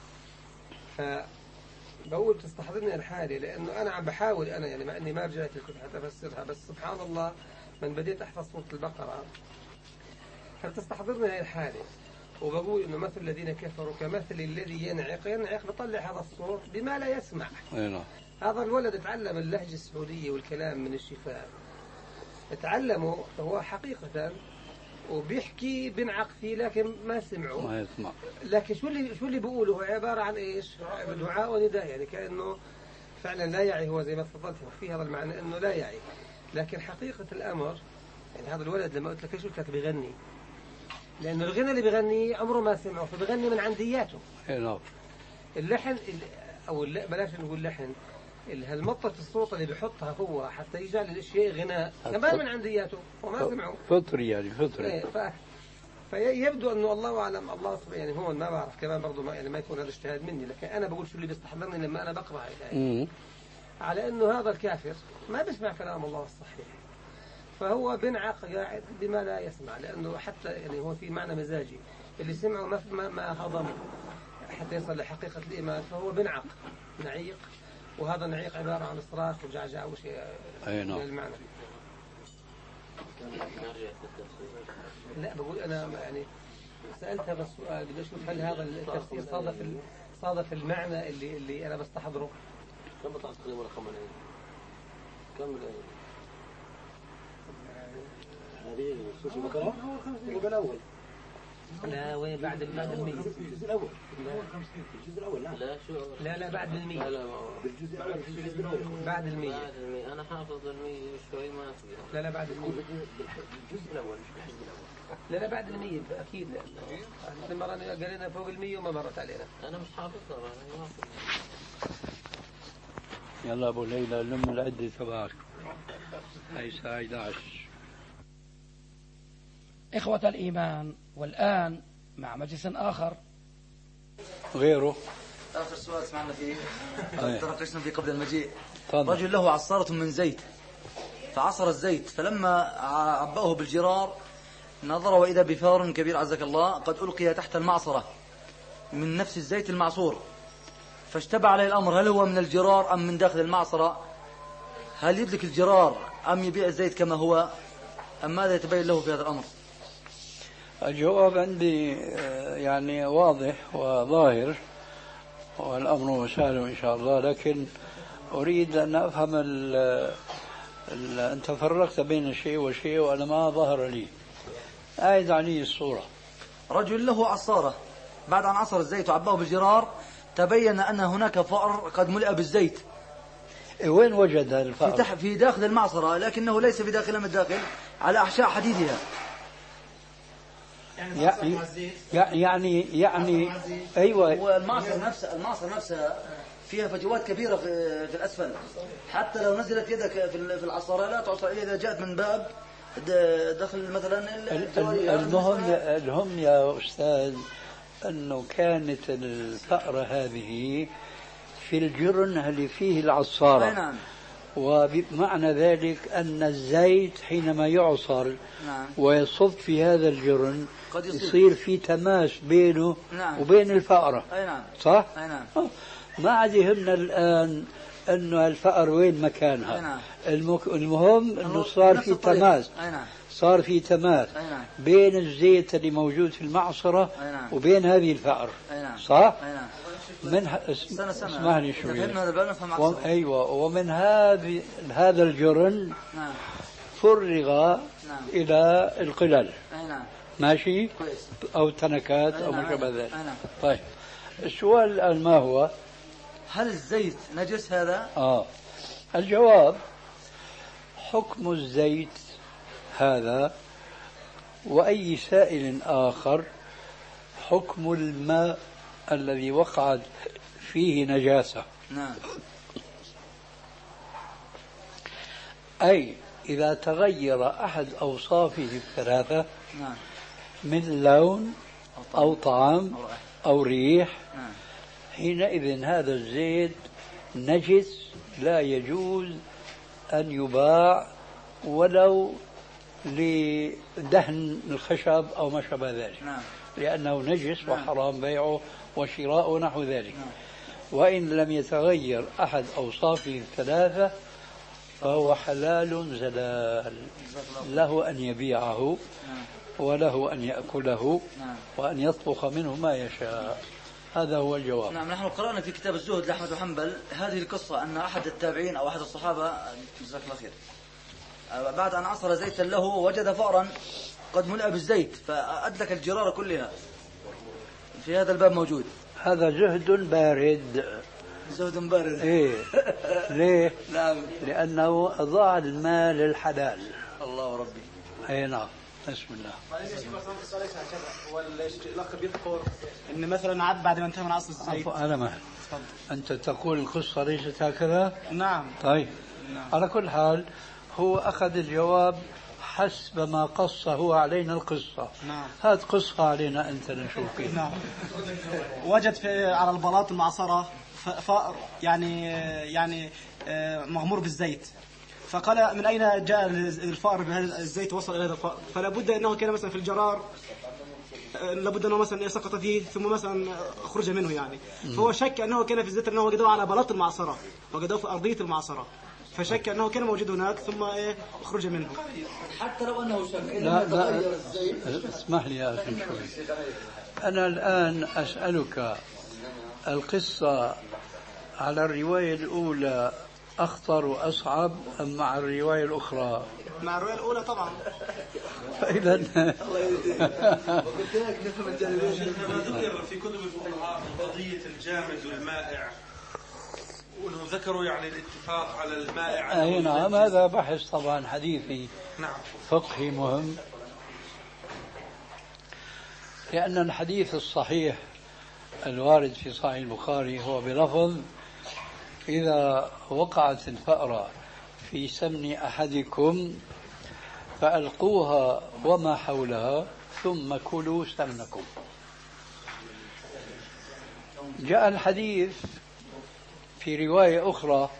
فبقول تستحضرني الحالة لأنه أنا عم بحاول يعني مع أني ما رجعت كنت حتى أفسرها، بس سبحان الله من بديت أحفظ سورة البقرة فتستحضرني هاي الحالة. وبقول إنه مثل الذين كفروا كمثل الذي ينعق بطلع هذا الصوت بما لا يسمع. هذا الولد تعلم اللهجة السعودية والكلام من الشفاه، تعلمه هو حقيقة وبيحكي بنعق فيه لكن ما سمعوا. ما يسمع. لكن شو اللي بيقوله هو عبارة عن إيش؟ دعاء ونداء، يعني كأنه فعلا لا يعي. هو زي ما تفضلت في هذا المعنى إنه لا يعي، لكن حقيقة الأمر يعني هذا الولد لما قلت لك إيش قلت لك بيغني، لأنه الغنى اللي بيغنيه عمره ما سمعه فبيغني من عندياته. اللحن أو بلاش نقول لحن، هالمطة الصوت اللي بيحطها هو حتى يجعل الاشياء غناء كمان من عندياته وما سمعوا. فطري يعني فطري. فيبدو انه الله اعلم، الله يعني هون ما بعرف كمان برضه ما يكون هذا اجتهاد مني، لكن انا بقول شو اللي بيستحضرني لما انا بقرا الآية على انه هذا الكافر ما بيسمع كلام الله الصحيح، فهو بنعق قاعد بما لا يسمع، لانه حتى يعني هو في معنى مزاجي اللي سمعه ما هضم حتى يصل لحقيقة الإيمان، فهو بنعق نعيق وهذا النعيق عبارة عن صراخ وجعجع وشيء من المعنى. لا بقول أنا يعني سألت هذا السؤال بدي أشوف هل هذا التفسير صادف المعنى اللي أنا بستحضره. كم بطلع تقريبا رقم كم هذه سوسي بكرة الجزء الأول. لا وين بعد المية الجزء الأول الجزء الأول لا بعد المية بالجزء الأول بعد المية أنا حافظ المية شوي ما فيها. لا بعد المية بالجزء الأول مش بالحزب الأول. لا بعد المية أكيد لأن مرة قالنا فوق المية وما مرت علينا. أنا مش حافظها أنا يلا أبو ليلى لم العدة تبعك هاي الساعة 11. إخوة الإيمان، والآن مع مجلس آخر غيره. آخر سؤال سمعنا فيه تناقشنا فيه قبل المجيء. طبعا. رجل له عصارة من زيت فعصر الزيت، فلما عبأه بالجرار نظر وإذا بفار كبير عزك الله قد ألقي تحت المعصرة من نفس الزيت المعصور، فاشتبع عليه الأمر هل هو من الجرار أم من داخل المعصرة؟ هل يدلك الجرار أم يبيع الزيت كما هو أم ماذا يتبين له في هذا الأمر؟ الجواب عندي يعني واضح وظاهر والأمر سهل إن شاء الله، لكن أريد أن أفهم أنت فرقت بين شيء وشيء وأنا ما ظهر لي. أعد علي الصورة. رجل له عصارة بعد أن عصر الزيت وعباه بالجرار تبين أن هناك فأر قد ملئ بالزيت. وين وجد هذا الفأر؟ في داخل المعصرة، لكنه ليس في داخلها من الداخل، على أحشاء حديدها. يعني أيوة. والمعصر نفسها فيها فجوات كبيرة في الأسفل، حتى لو نزلت يدك في العصارة لا تعصر إذا جاءت من باب دخل مثلا المهم يا أستاذ أنه كانت الفأرة هذه في الجرن اللي فيه العصارة. نعم. وبمعنى ذلك أن الزيت حينما يعصر نعم. ويصب في هذا الجرن يصير في تماس بينه نعم. وبين الفأرة. نعم. صح؟ نعم. ما عاد يهمنا الآن أنه الفأر وين مكانها. نعم. المهم أنه صار في تماس. نعم. صار في تماس بين الزيت اللي موجود في المعصرة وبين هذه الفأر. صح؟ اسمعني شوي. أيوة. ومن هذا الجرن فرغ إلى القلل. ماشي؟ أو تنكات أو ما شابه ذلك. طيب السؤال الآن ما هو؟ هل الزيت نجس هذا؟ الجواب حكم الزيت هذا وأي سائل آخر حكم الماء الذي وقعت فيه نجاسة. نعم. أي إذا تغير أحد أوصافه الثلاثة نعم. من لون أو طعم أو ريح حينئذ هذا الزيت نجس لا يجوز أن يباع ولو لدهن الخشب أو ما شابه ذلك. لأنه نجس وحرام بيعه وشراءه ونحو ذلك. وإن لم يتغير أحد أوصافه الثلاثة فهو حلال زلال، له أن يبيعه وله أن يأكله وأن يطبخ منه ما يشاء. هذا هو الجواب. نعم. نحن قرأنا في كتاب الزهد لأحمد بن حنبل هذه القصة أن أحد التابعين أو أحد الصحابة جزاك الله خير بعد أن عصر زيتا له وجد فأرا قد ملئ بالزيت فأدلك الجرارة كلها. في هذا الباب موجود. هذا زهد بارد. زهد بارد. إيه. ليه؟ نعم. لأنه أضاع المال الحلال. الله ربي. أي نعم. بسم الله. والأخ بيذكر إن مثلا عاد بعد ما انتهى من عصر الزيت. أنا ما أنت تقول القصة ليست هكذا؟ نعم. طيب. نعم. على كل حال هو أخذ الجواب حسب ما قص هو علينا القصة. نعم. هات قصة علينا أنت نشوف فيه. نعم. وجد على البلاط المعصرة فأر يعني مغمور بالزيت، فقال من أين جاء الفأر بهذا الزيت وصل إلى هذا الفأر؟ فلا بد أنه كان مثلا في الجرار لابد أنه مثلا سقط فيه ثم مثلا خرج منه يعني. فهو شك أنه كان في الزيت أنه وجدوه على بلاط المعصرة، وجدوه في أرضية المعصرة، فشك أنه كان موجود هناك ثم خرج منه. حتى لو أنه شك. لا اسمح لي يا أخي شوي. أنا الآن أسألك، القصة على الرواية الأولى أخطر وأصعب أم مع الرواية الأخرى؟ مع الرواية الأولى طبعا. فإذا كما ذكر في كتب الفقهاء قضية الجامد والمائع، وأنهم ذكروا يعني الاتفاق على المائع. أي نعم، هذا بحث طبعا حديثي نعم فقهي مهم، لأن الحديث الصحيح الوارد في صحيح البخاري هو بلفظ: إذا وقعت الفأرة في سمن أحدكم فألقوها وما حولها ثم كلوا سمنكم. جاء الحديث في رواية أخرى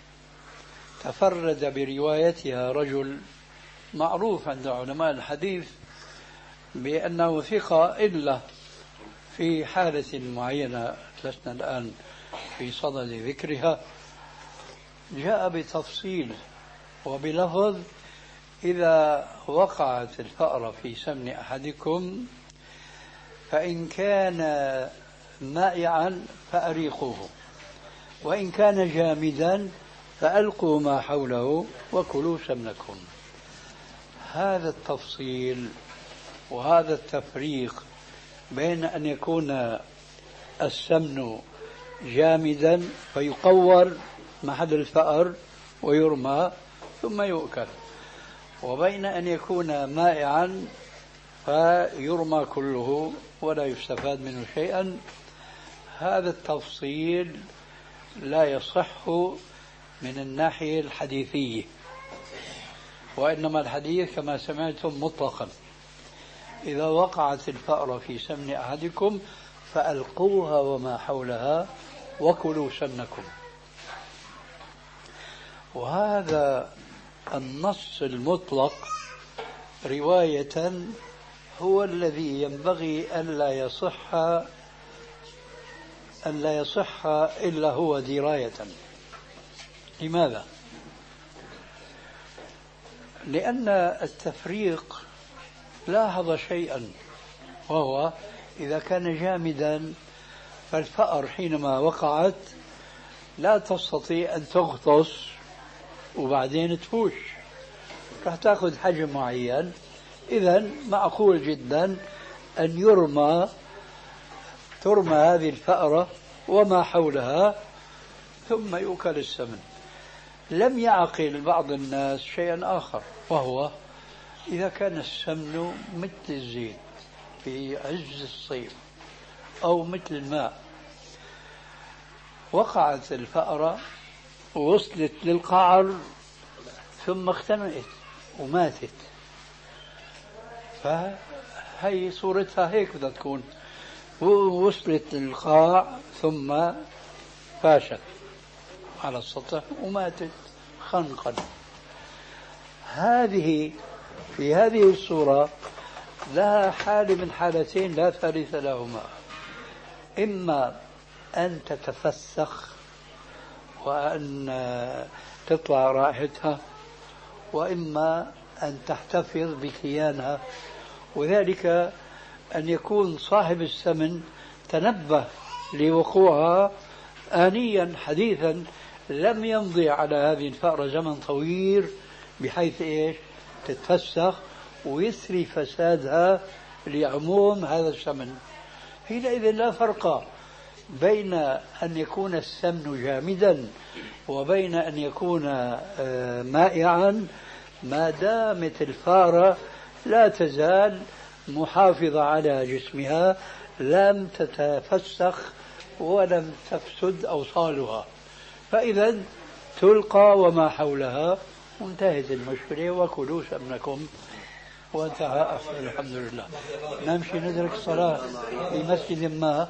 تفرد بروايتها رجل معروف عند علماء الحديث بأنه ثقة، إلا في حالة معينة لسنا الآن في صدد ذكرها، جاء بتفصيل وبلفظ: إذا وقعت الفأرة في سمن أحدكم فإن كان مائعا فأريقوه، وإن كان جامدا فألقوا ما حوله وكلوا سمنكم. هذا التفصيل وهذا التفريق بين أن يكون السمن جامدا فيقور محل الفأر ويرمى ثم يؤكل، وبين أن يكون مائعا فيرمى كله ولا يستفاد منه شيئا، هذا التفصيل لا يصح من الناحية الحديثية، وإنما الحديث كما سمعتم مطلقا: إذا وقعت الفأرة في سمن أحدكم فألقوها وما حولها وكلوا سمنكم. وهذا النص المطلق رواية هو الذي ينبغي ألا يصح إلا هو دراية. لماذا؟ لأن التفريق لاحظ شيئا، وهو إذا كان جامدا فالفأر حينما وقعت لا تستطيع أن تغطس وبعدين تفوش، راح تأخذ حجم معين. إذن معقول جدا أن ترمى هذه الفأرة وما حولها ثم يؤكل السمن. لم يعقل بعض الناس شيئا آخر، وهو إذا كان السمن مثل الزيت في عز الصيف أو مثل الماء، وقعت الفأرة ووصلت للقعر ثم اختنقت وماتت، فهي صورتها هيك بدها تكون، وصلت للقاع ثم فاشت على السطح وماتت خنقا. في هذه الصورة لها حال من حالتين لا ثالث لهما: إما أن تتفسخ وأن تطلع رائحتها، وإما أن تحتفظ بكيانها، وذلك أن يكون صاحب السمن تنبه لوقوعها آنيا حديثا، لم يمضي على هذه الفأرة زمن طويل بحيث تتفسخ ويسري فسادها لعموم هذا السمن. حينئذ لا فرق بين أن يكون السمن جامدا وبين أن يكون مائعا، ما دامت الفارة لا تزال محافظة على جسمها، لم تتفسخ ولم تفسد أوصالها، فإذا تلقى وما حولها وانتهت المشكلة وكلوا سمنكم وانتهى الحمد لله. نمشي ندرك الصلاة في مسجد ما.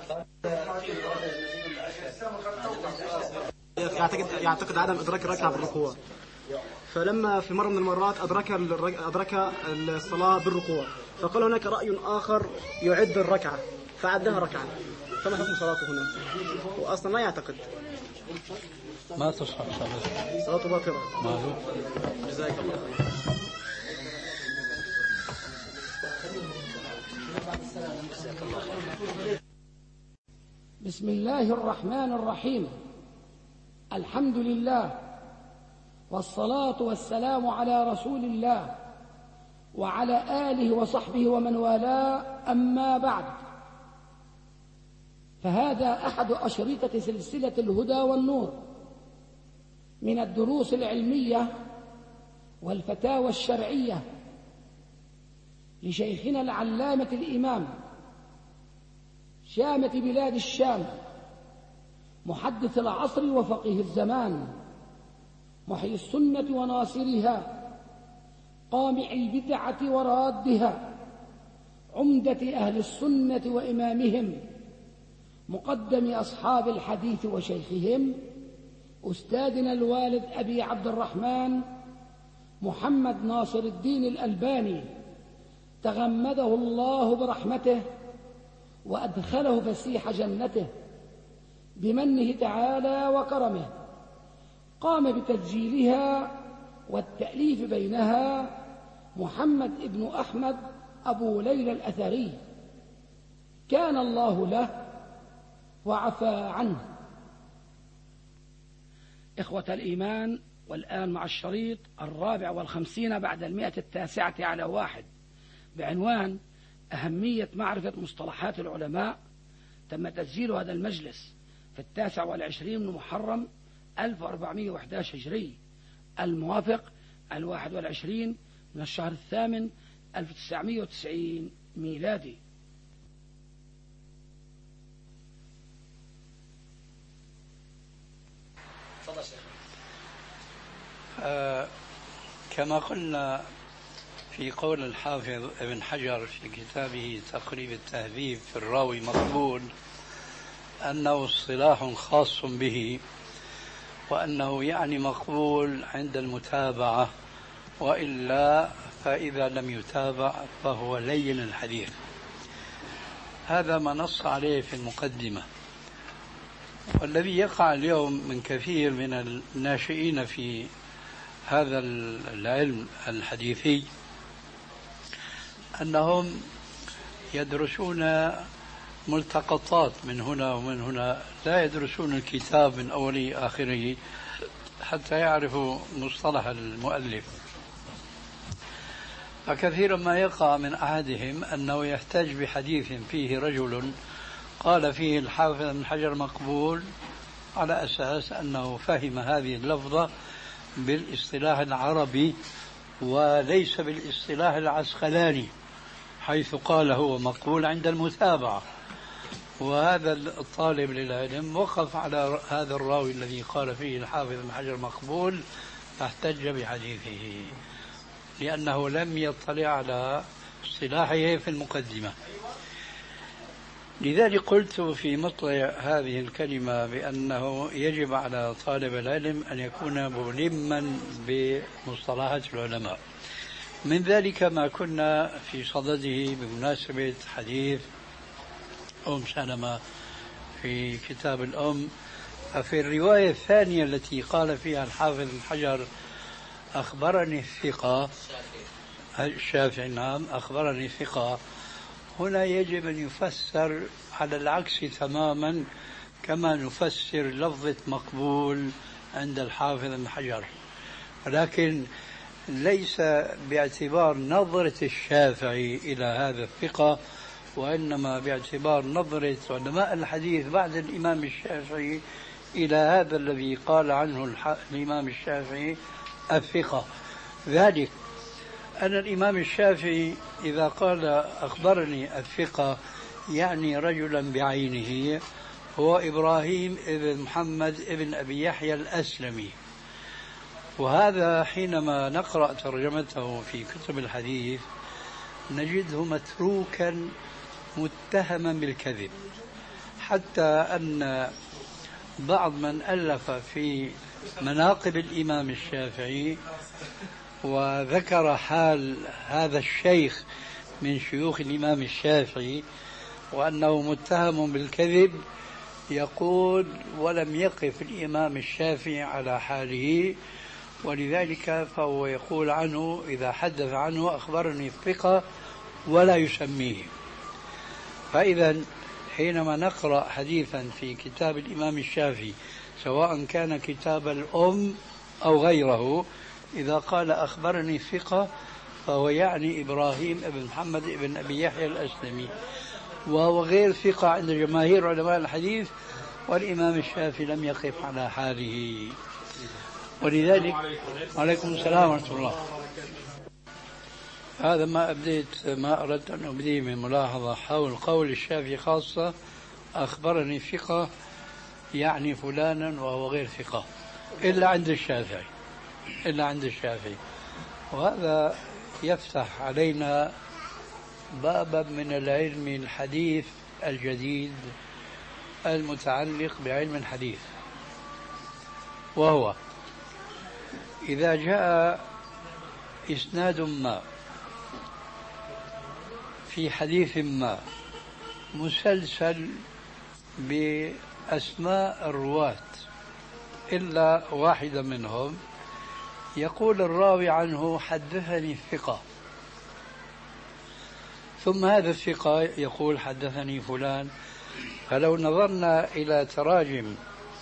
يعتقد عدم إدراك الركعة بالركوع. فلما في مرة من المرات أدرك الصلاة بالركوع، فقال هناك رأي آخر يعد الركعة فعدها ركعة، فما حكم صلاته هنا؟ وأصلا ما يعتقد ما تصح صلاته باطلة. معلوم. جزاك الله خير. بسم الله الرحمن الرحيم. الحمد لله والصلاة والسلام على رسول الله وعلى آله وصحبه ومن والاه، أما بعد، فهذا أحد أشرطة سلسلة الهدى والنور من الدروس العلمية والفتاوى الشرعية لشيخنا العلامة الإمام شامة بلاد الشام، محدث العصر وفقيه الزمان، محيي السنة وناصرها، قامع البدعة ورادها، عمدة أهل السنة وإمامهم، مقدم أصحاب الحديث وشيخهم، أستاذنا الوالد أبي عبد الرحمن محمد ناصر الدين الألباني، تغمده الله برحمته وأدخله فسيح جنته بمنه تعالى وكرمه. قام بتسجيلها والتأليف بينها محمد ابن أحمد أبو ليلى الأثري، كان الله له وعفى عنه. إخوة الإيمان، والآن مع الشريط 54 بعد 109 على 1 بعنوان أهمية معرفة مصطلحات العلماء. تم تسجيل هذا المجلس في 29 من محرم 1411 هجري، الموافق 21 من الشهر الثامن 1990 ميلادي. كما قلنا في قول الحافظ ابن حجر في كتابه تقريب التهذيب في الراوي مقبول أنه اصطلاح خاص به، وأنه يعني مقبول عند المتابعة، وإلا فإذا لم يتابع فهو لين الحديث. هذا ما نص عليه في المقدمة. والذي يقع اليوم من كثير من الناشئين في هذا العلم الحديثي أنهم يدرسون ملتقطات من هنا ومن هنا، لا يدرسون الكتاب من أوله آخره حتى يعرفوا مصطلح المؤلف. فكثيرا ما يقع من أحدهم أنه يحتج بحديث فيه رجل قال فيه الحافظ ابن حجر مقبول على أساس أنه فهم هذه اللفظة بالاصطلاح العربي وليس بالاصطلاح العسقلاني، حيث قال هو مقبول عند المتابعة. وهذا الطالب للعلم وقف على هذا الراوي الذي قال فيه الحافظ ابن حجر مقبول فاحتج بحديثه، لأنه لم يطلع على اصطلاحه في المقدمة. لذلك قلت في مطلع هذه الكلمة بأنه يجب على طالب العلم أن يكون ملما بمصطلحات العلماء. من ذلك ما كنا في صدده بمناسبة حديث أم سلمة في كتاب الأم. ففي الرواية الثانية التي قال فيها الحافظ الحجر أخبرني الثقة الشافعي، نعم أخبرني الثقة، هنا يجب أن يفسر على العكس تماما كما نفسر لفظة مقبول عند الحافظ ابن حجر، ولكن ليس باعتبار نظرة الشافعي إلى هذا الثقة، وإنما باعتبار نظرة علماء الحديث بعد الإمام الشافعي إلى هذا الذي قال عنه الإمام الشافعي الثقة. ذلك أن الإمام الشافعي إذا قال أخبرني الثقة يعني رجلا بعينه هو إبراهيم ابن محمد ابن أبي يحيى الأسلمي، وهذا حينما نقرأ ترجمته في كتب الحديث نجده متروكا متهما بالكذب، حتى أن بعض من ألف في مناقب الإمام الشافعي وذكر حال هذا الشيخ من شيوخ الإمام الشافعي وأنه متهم بالكذب، يقول ولم يقف الإمام الشافعي على حاله، ولذلك فهو يقول عنه إذا حدث عنه أخبرني الثقة ولا يسميه. فإذا حينما نقرأ حديثا في كتاب الإمام الشافعي سواء كان كتاب الأم أو غيره، إذا قال أخبرني ثقة فهو يعني إبراهيم بن محمد بن أبي يحيى الأسلمي، وهو غير ثقة عند جماهير علماء الحديث، والإمام الشافعي لم يقف على حاله. ولذلك عليكم السلام ورحمة الله. هذا ما أردت أن أبديه من ملاحظة حول قول الشافعي خاصة أخبرني ثقة يعني فلانا وهو غير ثقة إلا عند الشافعي. وهذا يفتح علينا بابا من العلم الحديث الجديد المتعلق بعلم الحديث، وهو إذا جاء إسناد ما في حديث ما مسلسل بأسماء الرواة إلا واحدة منهم، يقول الراوي عنه حدثني الثقة، ثم هذا الثقة يقول حدثني فلان. فلو نظرنا إلى تراجم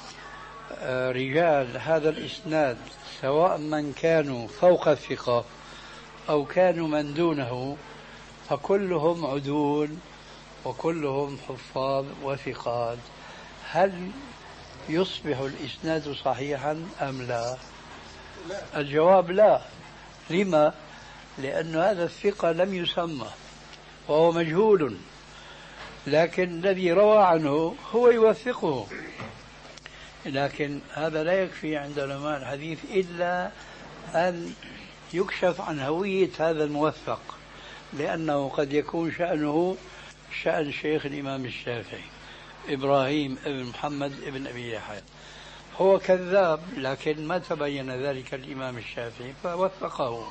رجال هذا الإسناد سواء من كانوا فوق الثقة أو كانوا من دونه فكلهم عدول وكلهم حفاظ وثقات، هل يصبح الإسناد صحيحا أم لا؟ الجواب لا. لما؟ لأن هذا الثقة لم يسمى وهو مجهول، لكن الذي روى عنه هو يوثقه. لكن هذا لا يكفي عند علماء الحديث إلا أن يكشف عن هوية هذا الموثق، لأنه قد يكون شأنه شأن شيخ الإمام الشافعي إبراهيم بن محمد بن أبي يحيى، هو كذاب لكن ما تبين ذلك الإمام الشافعي فوثقه.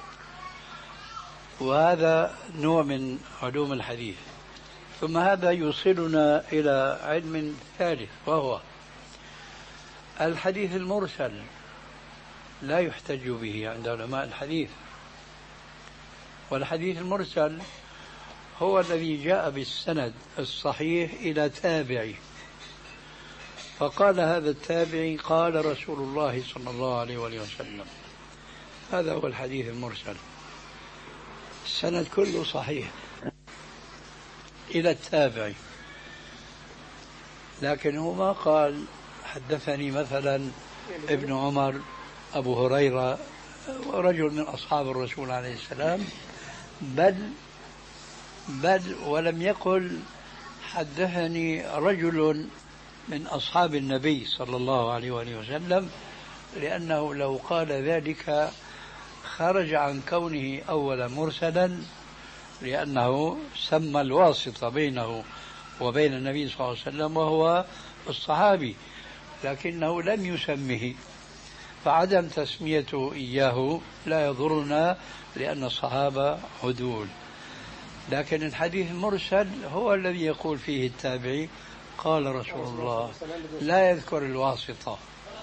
وهذا نوع من علوم الحديث. ثم هذا يوصلنا إلى علم ثالث، وهو الحديث المرسل لا يحتج به عند علماء الحديث. والحديث المرسل هو الذي جاء بالسند الصحيح إلى تابعي، فقال هذا التابعي قال رسول الله صلى الله عليه وسلم. هذا هو الحديث المرسل، السند كله صحيح إلى التابعي، لكن هو ما قال حدثني مثلا ابن عمر أبو هريرة رجل من أصحاب الرسول عليه السلام، بل ولم يقل حدثني رجل من أصحاب النبي صلى الله عليه وسلم، لأنه لو قال ذلك خرج عن كونه أولا مرسلا، لأنه سمى الواسطة بينه وبين النبي صلى الله عليه وسلم وهو الصحابي، لكنه لم يسمه، فعدم تسميته إياه لا يضرنا لأن الصحابة عدول. لكن الحديث المرسل هو الذي يقول فيه التابعي قال رسول الله، لا يذكر الواسطة.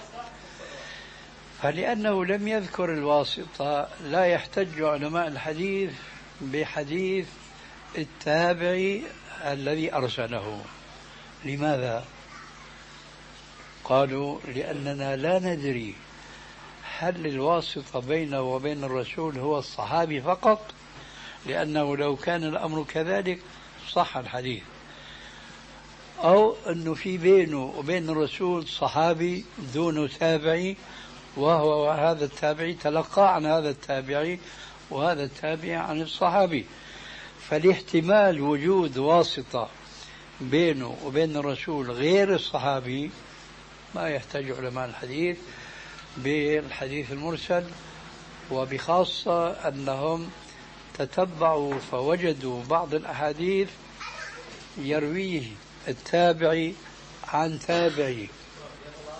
فلأنه لم يذكر الواسطة لا يحتج علماء الحديث بحديث التابعي الذي أرسله. لماذا؟ قالوا لأننا لا ندري هل الواسطة بينه وبين الرسول هو الصحابي فقط، لأنه لو كان الأمر كذلك صح الحديث، أو أنه في بينه وبين الرسول صحابي دون تابعي، وهو هذا التابعي تلقى عن هذا التابعي وهذا التابعي عن الصحابي. فالاحتمال وجود واسطة بينه وبين الرسول غير الصحابي ما يحتاج علماء الحديث بالحديث المرسل، وبخاصة أنهم تتبعوا فوجدوا بعض الأحاديث يرويه التابعي عن تابعي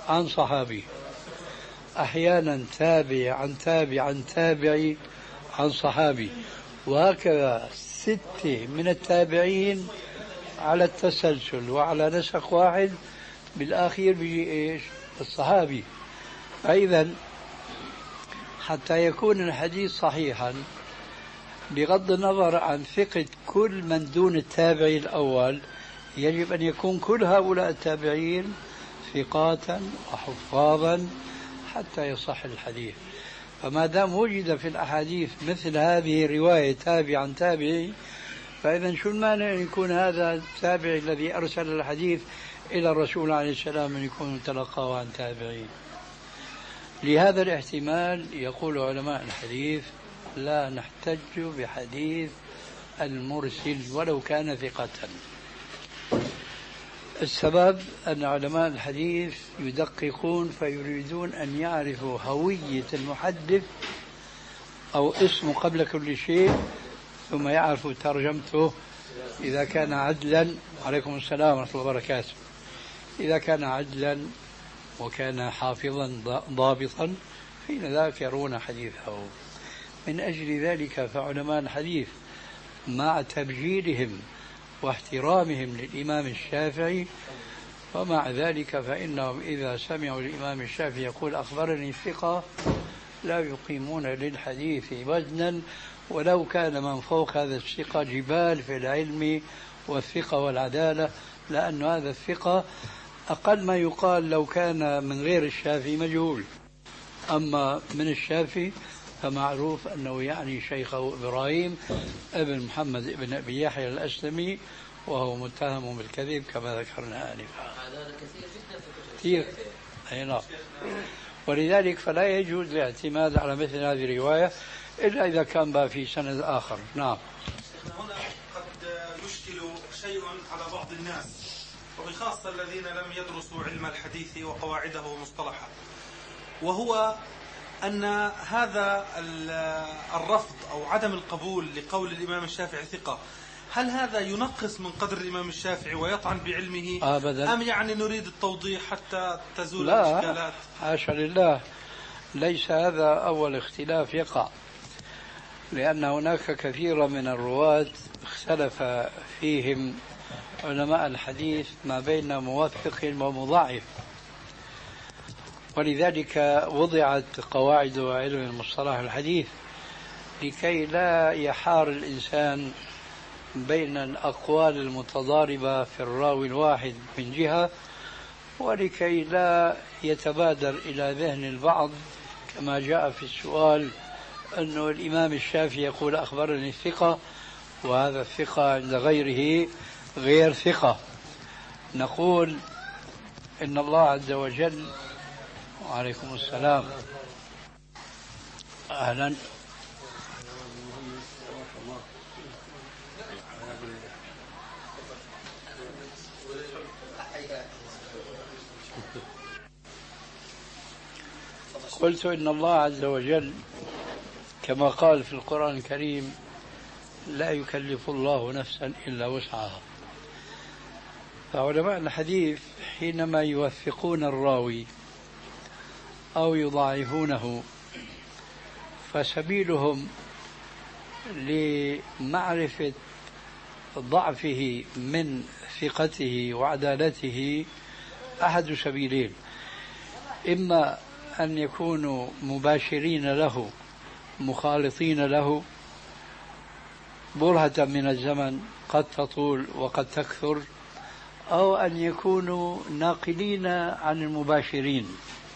عن صحابي، أحيانا تابع عن تابع عن تابعي عن صحابي، وهكذا 6 من التابعين على التسلسل وعلى نسق واحد، بالآخير بيجي إيش؟ الصحابي. أيضا حتى يكون الحديث صحيحا بغض النظر عن ثقة كل من دون التابعي الأول، يجب أن يكون كل هؤلاء التابعين ثقاتا وحفاظا حتى يصح الحديث. فما دام وجد في الأحاديث مثل هذه الرواية تابع عن تابعي، فإذا شو المانع أن يكون هذا التابعي الذي أرسل الحديث إلى الرسول عليه السلام أن يكون تلقاه عن تابعي؟ لهذا الاحتمال يقول علماء الحديث لا نحتج بحديث المرسل ولو كان ثقة. السبب أن علماء الحديث يدققون فيريدون أن يعرفوا هوية المحدث أو اسمه قبل كل شيء، ثم يعرفوا ترجمته إذا كان عدلا. عليكم السلام ورحمة الله وبركاته. إذا كان عدلا وكان حافظا ضابطا حين ذاك يرون حديثه. من أجل ذلك فعلماء الحديث مع تبجيلهم واحترامهم للإمام الشافعي، ومع ذلك فإنهم إذا سمعوا الإمام الشافعي يقول أخبرني الثقة لا يقيمون للحديث وزنا، ولو كان من فوق هذا الثقة جبال في العلم والثقة والعدالة، لأن هذا الثقة أقل ما يقال لو كان من غير الشافعي مجهول، أما من الشافعي فمعروف أنه يعني شيخه إبراهيم ابن محمد ابن أبي يحيى الأسلمي، وهو متهم بالكذب كما ذكرنا آنفا. هذا كثير جدا في كثير. أي نعم. ولذلك فلا يجوز الاعتماد على مثل هذه الرواية إلا إذا كان بها في سند آخر. نعم. هنا قد يشكل شيء على بعض الناس، وبخاصة الذين لم يدرسوا علم الحديث وقواعده ومصطلحه، وهو أن هذا الرفض أو عدم القبول لقول الإمام الشافعي ثقة، هل هذا ينقص من قدر الإمام الشافعي ويطعن بعلمه أبدا، أم يعني نريد التوضيح حتى تزول لا الإشكالات؟ حاشا لله، ليس هذا أول اختلاف يقع، لأن هناك كثير من الرواة اختلف فيهم علماء الحديث ما بين موثق ومضاعف، ولذلك وضعت قواعد علم المصطلح الحديث لكي لا يحار الإنسان بين الأقوال المتضاربة في الراوي الواحد من جهة، ولكي لا يتبادر إلى ذهن البعض كما جاء في السؤال أنه الإمام الشافعي يقول أخبرني الثقة وهذا الثقة عند غيره غير ثقة. نقول إن الله عز وجل. وعليكم السلام. أهلا. قلت إن الله عز وجل كما قال في القرآن الكريم لا يكلف الله نفسا إلا وسعها. فعلماء الحديث حينما يوثقون الراوي أو يضاعفونه فسبيلهم لمعرفة ضعفه من ثقته وعدالته أحد سبيلين: إما أن يكونوا مباشرين له مخالطين له برهة من الزمن قد تطول وقد تكثر، أو أن يكونوا ناقلين عن المباشرين،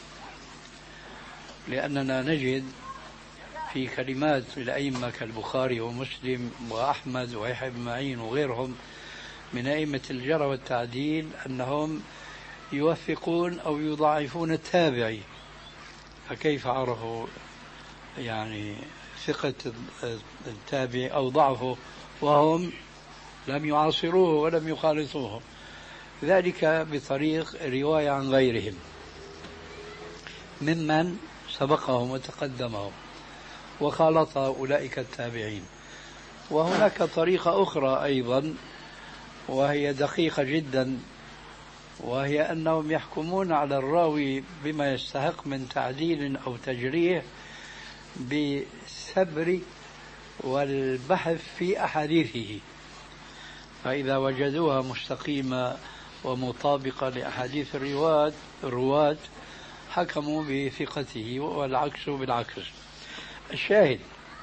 لأننا نجد في كلمات الأئمة كالبخاري ومسلم وأحمد ويحيى بن معين وغيرهم من أئمة الجرح والتعديل أنهم يوثقون أو يضاعفون التابعي، فكيف عرفوا يعني ثقة التابع أو ضعفه وهم لم يعاصروه ولم يخالطوه؟ ذلك بطريق رواية عن غيرهم ممن سبقهم وتقدمهم وخالط أولئك التابعين. وهناك طريقة أخرى أيضا وهي دقيقة جدا وهي أنهم يحكمون على الراوي بما يستحق من تعديل أو تجريح بالسبر والبحث في أحاديثه، فإذا وجدوها مستقيمة ومطابقة لأحاديث الرواة حكموا بثقته، والعكس بالعكس. الشاهد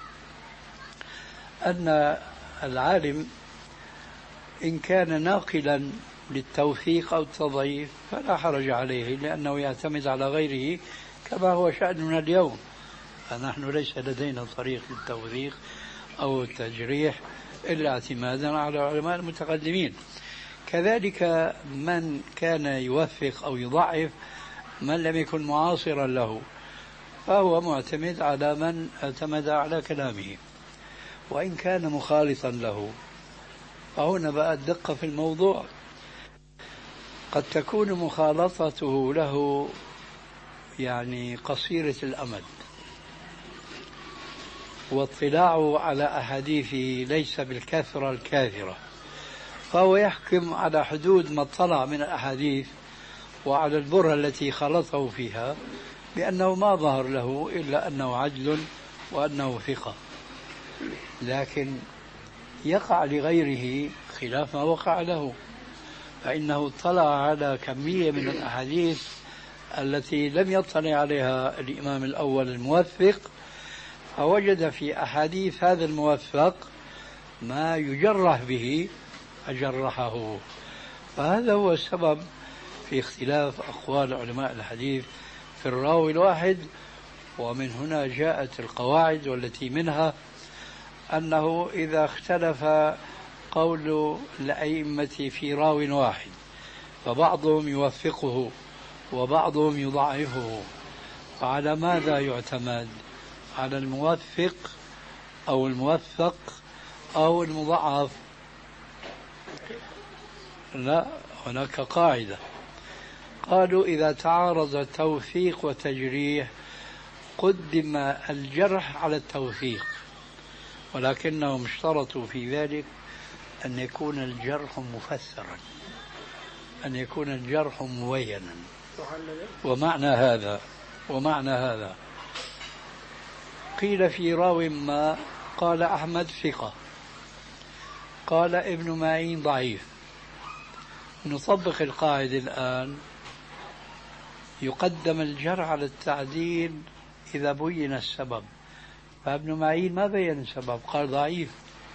أن العالم إن كان ناقلا للتوثيق أو التضعيف فلا حرج عليه، لأنه يعتمد على غيره كما هو شأننا اليوم، فنحن ليس لدينا طريق للتوثيق أو التجريح إلا اعتمادا على العلماء المتقدمين. كذلك من كان يوثق أو يضعف من لم يكن معاصرا له فهو معتمد على من اعتمد على كلامه، وإن كان مخالطا له فهنا بقى الدقة في الموضوع. قد تكون مخالطته له يعني قصيرة الأمد، واطلاعه على أحاديثه ليس بالكثرة الكاثرة، فهو يحكم على حدود ما اطلع من الأحاديث وعلى البرهة التي خلطه فيها بأنه ما ظهر له إلا أنه عدل وأنه ثقة، لكن يقع لغيره خلاف ما وقع له، فإنه اطلع على كمية من الأحاديث التي لم يطلع عليها الإمام الأول الموثق، فوجد في أحاديث هذا الموثق ما يجرح به فجرحه. فهذا هو السبب في اختلاف أقوال علماء الحديث في الراوي الواحد، ومن هنا جاءت القواعد، والتي منها أنه إذا اختلف قول الأئمة في راو واحد فبعضهم يوثقه وبعضهم يضعفه، فعلى ماذا يعتمد؟ على الموثق أو الموثق أو المضعف؟ لا، هناك قاعدة قالوا إذا تعارض توثيق وتجريح قدم الجرح على التوثيق، ولكنهم اشترطوا في ذلك أن يكون الجرح مفسرا، أن يكون الجرح مبينا. ومعنى هذا قيل في راو ما قال أحمد ثقة، قال ابن معين ضعيف، نطبق القاعدة الآن، يقدم الجرح على التعديل إذا بين السبب، فابن معين ما بين السبب، قال ضعيف،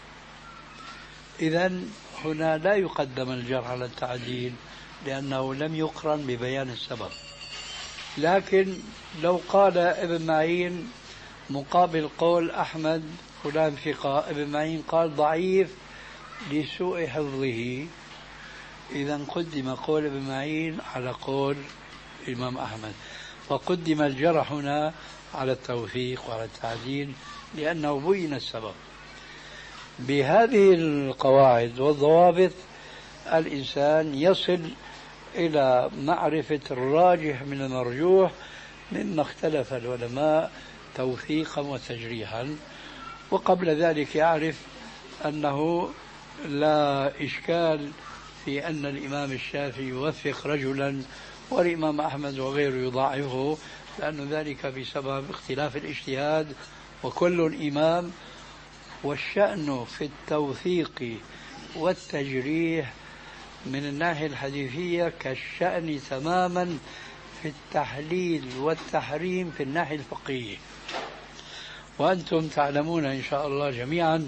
إذن هنا لا يقدم الجرح على التعديل لأنه لم يقرن ببيان السبب. لكن لو قال ابن معين مقابل قول أحمد فلان ثقة، ابن معين قال ضعيف لسوء حفظه، إذن قدم قول ابن معين على قول الإمام أحمد، فقدم الجرح هنا على التوثيق وعلى التعديل لأنه بين السبب. بهذه القواعد والضوابط الإنسان يصل إلى معرفة الراجح من المرجوح مما اختلف العلماء توثيقا وتجريحا، وقبل ذلك يعرف أنه لا إشكال في أن الإمام الشافعي يوثق رجلا والإمام أحمد وغيره يضاعفه، لأن ذلك بسبب اختلاف الاجتهاد وكل إمام. والشأن في التوثيق والتجريح من الناحية الحديثية كالشأن تماما في التحليل والتحريم في الناحية الفقهية. وأنتم تعلمون إن شاء الله جميعا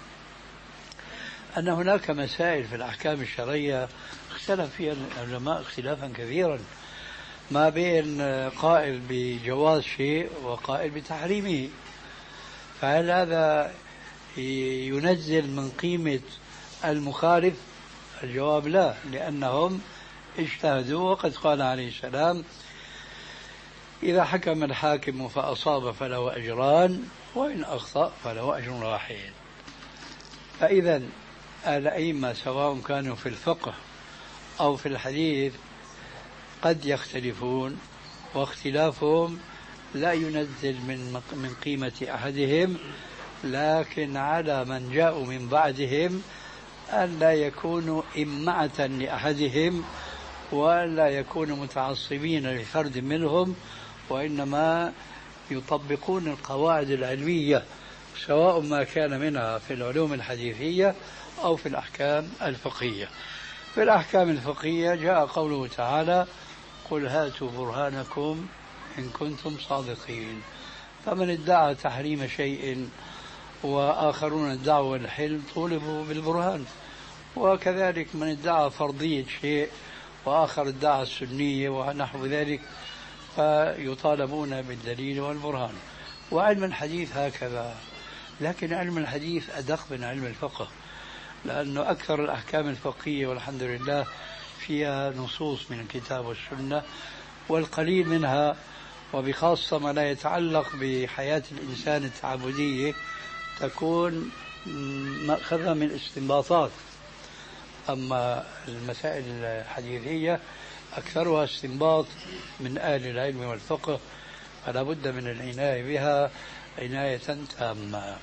أن هناك مسائل في الأحكام الشرعية اختلف فيها العلماء اختلافا كثيرا، ما بين قائل بجواز شيء وقائل بتحريمه، فهل هذا ينزل من قيمة المخالف؟ الجواب لا، لأنهم اجتهدوا، وقد قال عليه السلام إذا حكم الحاكم فأصاب فله أجران وإن أخطأ فله أجر واحد. فإذا الأئمة سواء كانوا في الفقه أو في الحديث قد يختلفون، واختلافهم لا ينزل من قيمة أحدهم، لكن على من جاءوا من بعدهم أن لا يكونوا إمعة لأحدهم ولا يكونوا متعصبين لفرد منهم، وإنما يطبقون القواعد العلمية سواء ما كان منها في العلوم الحديثية أو في الأحكام الفقهية. في الأحكام الفقهية جاء قوله تعالى: قل هاتوا برهانكم إن كنتم صادقين. فمن ادعى تحريم شيء وآخرون ادعوا الحل طولبوا بالبرهان، وكذلك من ادعى فرضية شيء وآخر ادعى السنية ونحو ذلك فيطالبون بالدليل والبرهان. وعلم الحديث هكذا، لكن علم الحديث أدق من علم الفقه، لأنه أكثر الأحكام الفقهية والحمد لله فيها نصوص من الكتاب والسنة، والقليل منها وبخاصة ما لا يتعلق بحياة الإنسان التعبدية تكون مأخذة من استنباطات. أما المسائل الحديثية أكثرها استنباط من أهل العلم والفقه، فلا بد من العناية بها عناية تامة.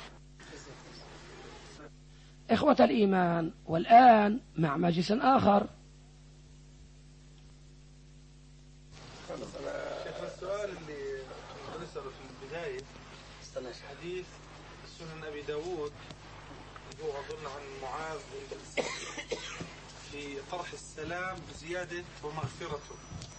إخوة الإيمان، والآن مع مجلس آخر. السؤال اللي نسأله في البداية حديث سنن أبي داود اللي هو أظن عن معاذ في طرح السلام بزيادة ومغفرته.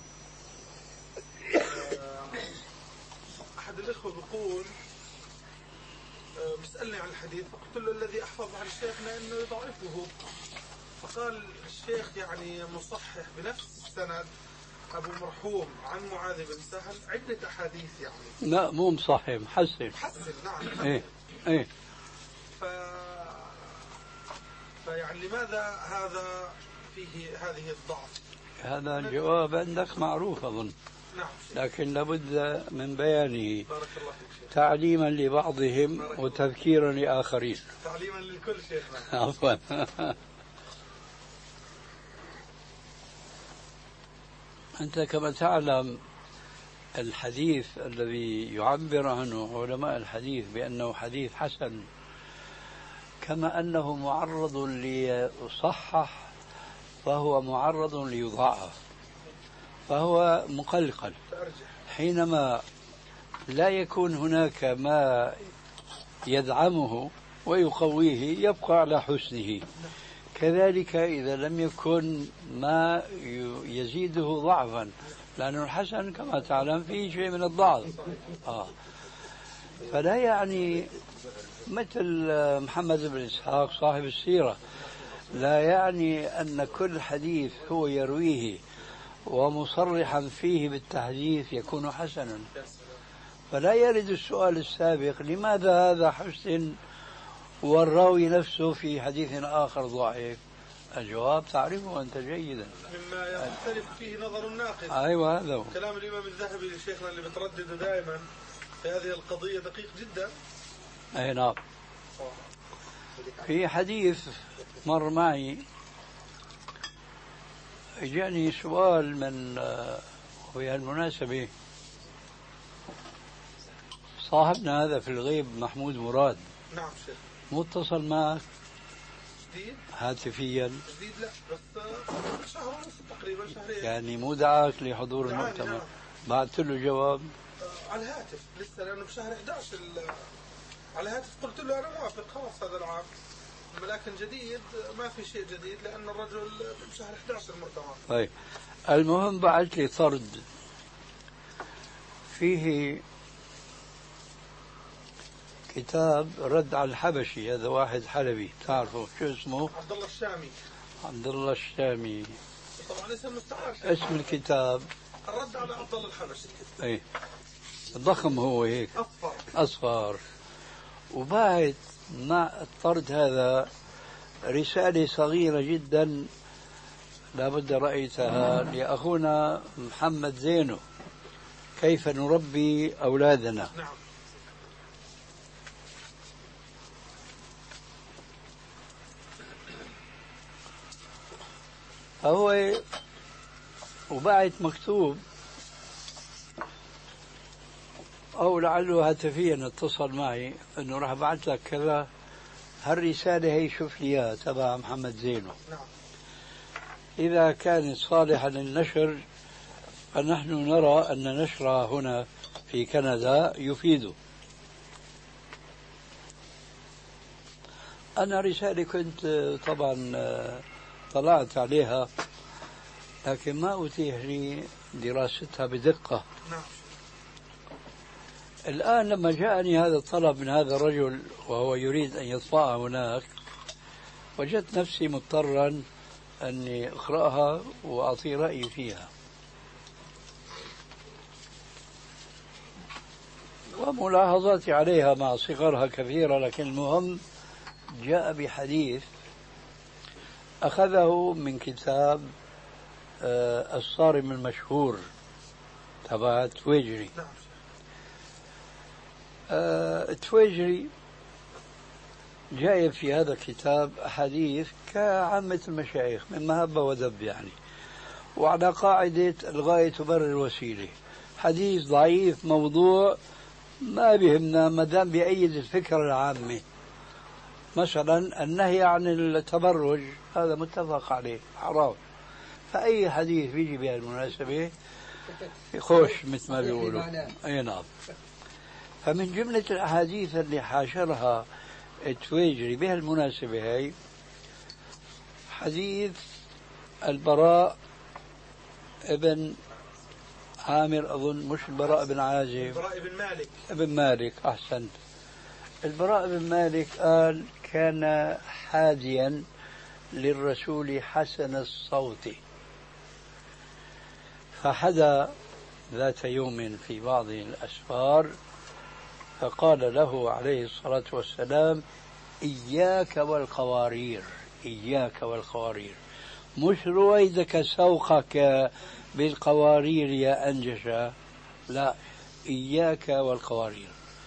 أحد الإخوة بيقول بيسألني عن الحديث، فقلت له الذي أحفظ عن شيخنا أنه يضعفه، فقال الشيخ يعني مصحح بنفس السند أبو مرحوم عن معاذ بن سهل عدة أحاديث يعني. لا مو مصحح، محسن. نعم. إيه. فيعني لماذا هذا فيه هذه الضعف؟ هذا الجواب عندك معروف أظن. نعم. لكن لابد من بيانه بارك الله فيك شيخ. تعليما لبعضهم وتذكيرا لآخرين. تعليما للكل شيخنا. عفوا. أنت كما تعلم الحديث الذي يعبر عنه علماء الحديث بأنه حديث حسن، كما أنه معرض ليصحح فهو معرض ليضاعف، فهو مقلقل. حينما لا يكون هناك ما يدعمه ويقويه يبقى على حسنه، كذلك إذا لم يكن ما يزيده ضعفا، لأن الحسن كما تعلم فيه شيء من الضعف. فلا يعني مثل محمد بن إسحاق صاحب السيرة، لا يعني أن كل حديث هو يرويه ومصرحا فيه بالتحديث يكون حسنا. فلا يرد السؤال السابق لماذا هذا حسن والراوي نفسه في حديث آخر ضعيف. الجواب تعرفه أنت جيدا، مما يختلف فيه نظر الناقد. أيوة هذا هو كلام الإمام الذهبي لشيخنا اللي بتردد دائما في هذه القضية دقيق جدا. أي نعم. في حديث مر معي جاني سؤال من وهي المناسبة صاحبنا هذا في الغيب محمود مراد. نعم شيخ. متصل معك جديد هاتفيا؟ جديد لا، بس شهر ونص تقريبا، شهرين يعني مو دعاك لحضور المؤتمر؟ نعم. بعثت له جواب على الهاتف لسه، لأنه بشهر 11 على الهاتف قلت له أنا موافق خلاص هذا العام، لكن جديد ما في شيء جديد لأن الرجل بشهر 11 المؤتمر. طيب المهم بعث لي طرد فيه كتاب رد على الحبشي، هذا واحد حلبي تعرفه شو اسمه؟ عبد الله الشامي. عبد الله الشامي طبعا اسم مستعار. اسم الكتاب الرد على عبد الله الحبشي. اي ضخم هو هيك أصفر. وبعد مع الطرد هذا رسالة صغيرة جدا لابد رأيتها لأخونا محمد زينو، كيف نربي أولادنا. نعم. فهو وبعد مكتوب أو لعله هاتفيا اتصل معي أنه راح أبعث لك كذا، هالرسالة هي شوف لي تبع محمد زينو. نعم. إذا كانت صالحة للنشر فنحن نرى أن نشرها هنا في كندا يفيد. أنا رسالة كنت طبعا طلعت عليها لكن ما أتيح لي دراستها بدقة. الآن لما جاءني هذا الطلب من هذا الرجل وهو يريد أن يطبعها هناك وجدت نفسي مضطرا أني أقرأها وأعطي رأيي فيها. وملاحظاتي عليها مع صغرها كثيرة، لكن المهم جاء بحديث أخذه من كتاب الصارم المشهور تبع تويجري. تويجري جاء في هذا الكتاب أحاديث كعامة المشايخ من مهبة ودب يعني، وعلى قاعدة الغاية تبرر الوسيلة. حديث ضعيف موضوع ما بيهمنا ما دام بيأيد الفكرة العامة. مثلا النهي عن التبرج هذا متفق عليه حرام، فأي حديث بيجي بهالمناسبة يخش مثل ما بيقولوا. أي نعم. فمن جملة الأحاديث اللي حاشرها التويجري بهالمناسبة هي حديث البراء ابن عامر، أظن مش البراء بن عازب، البراء بن مالك. ابن مالك، أحسنت. البراء بن مالك قال كان حاديا للرسول حسن الصوت، فحدا ذات يوم في بعض الأسفار فقال له عليه الصلاة والسلام إياك والقوارير، إياك والقوارير، مش رويدك سوقك بالقوارير يا أنجشة، لا، إياك والقوارير.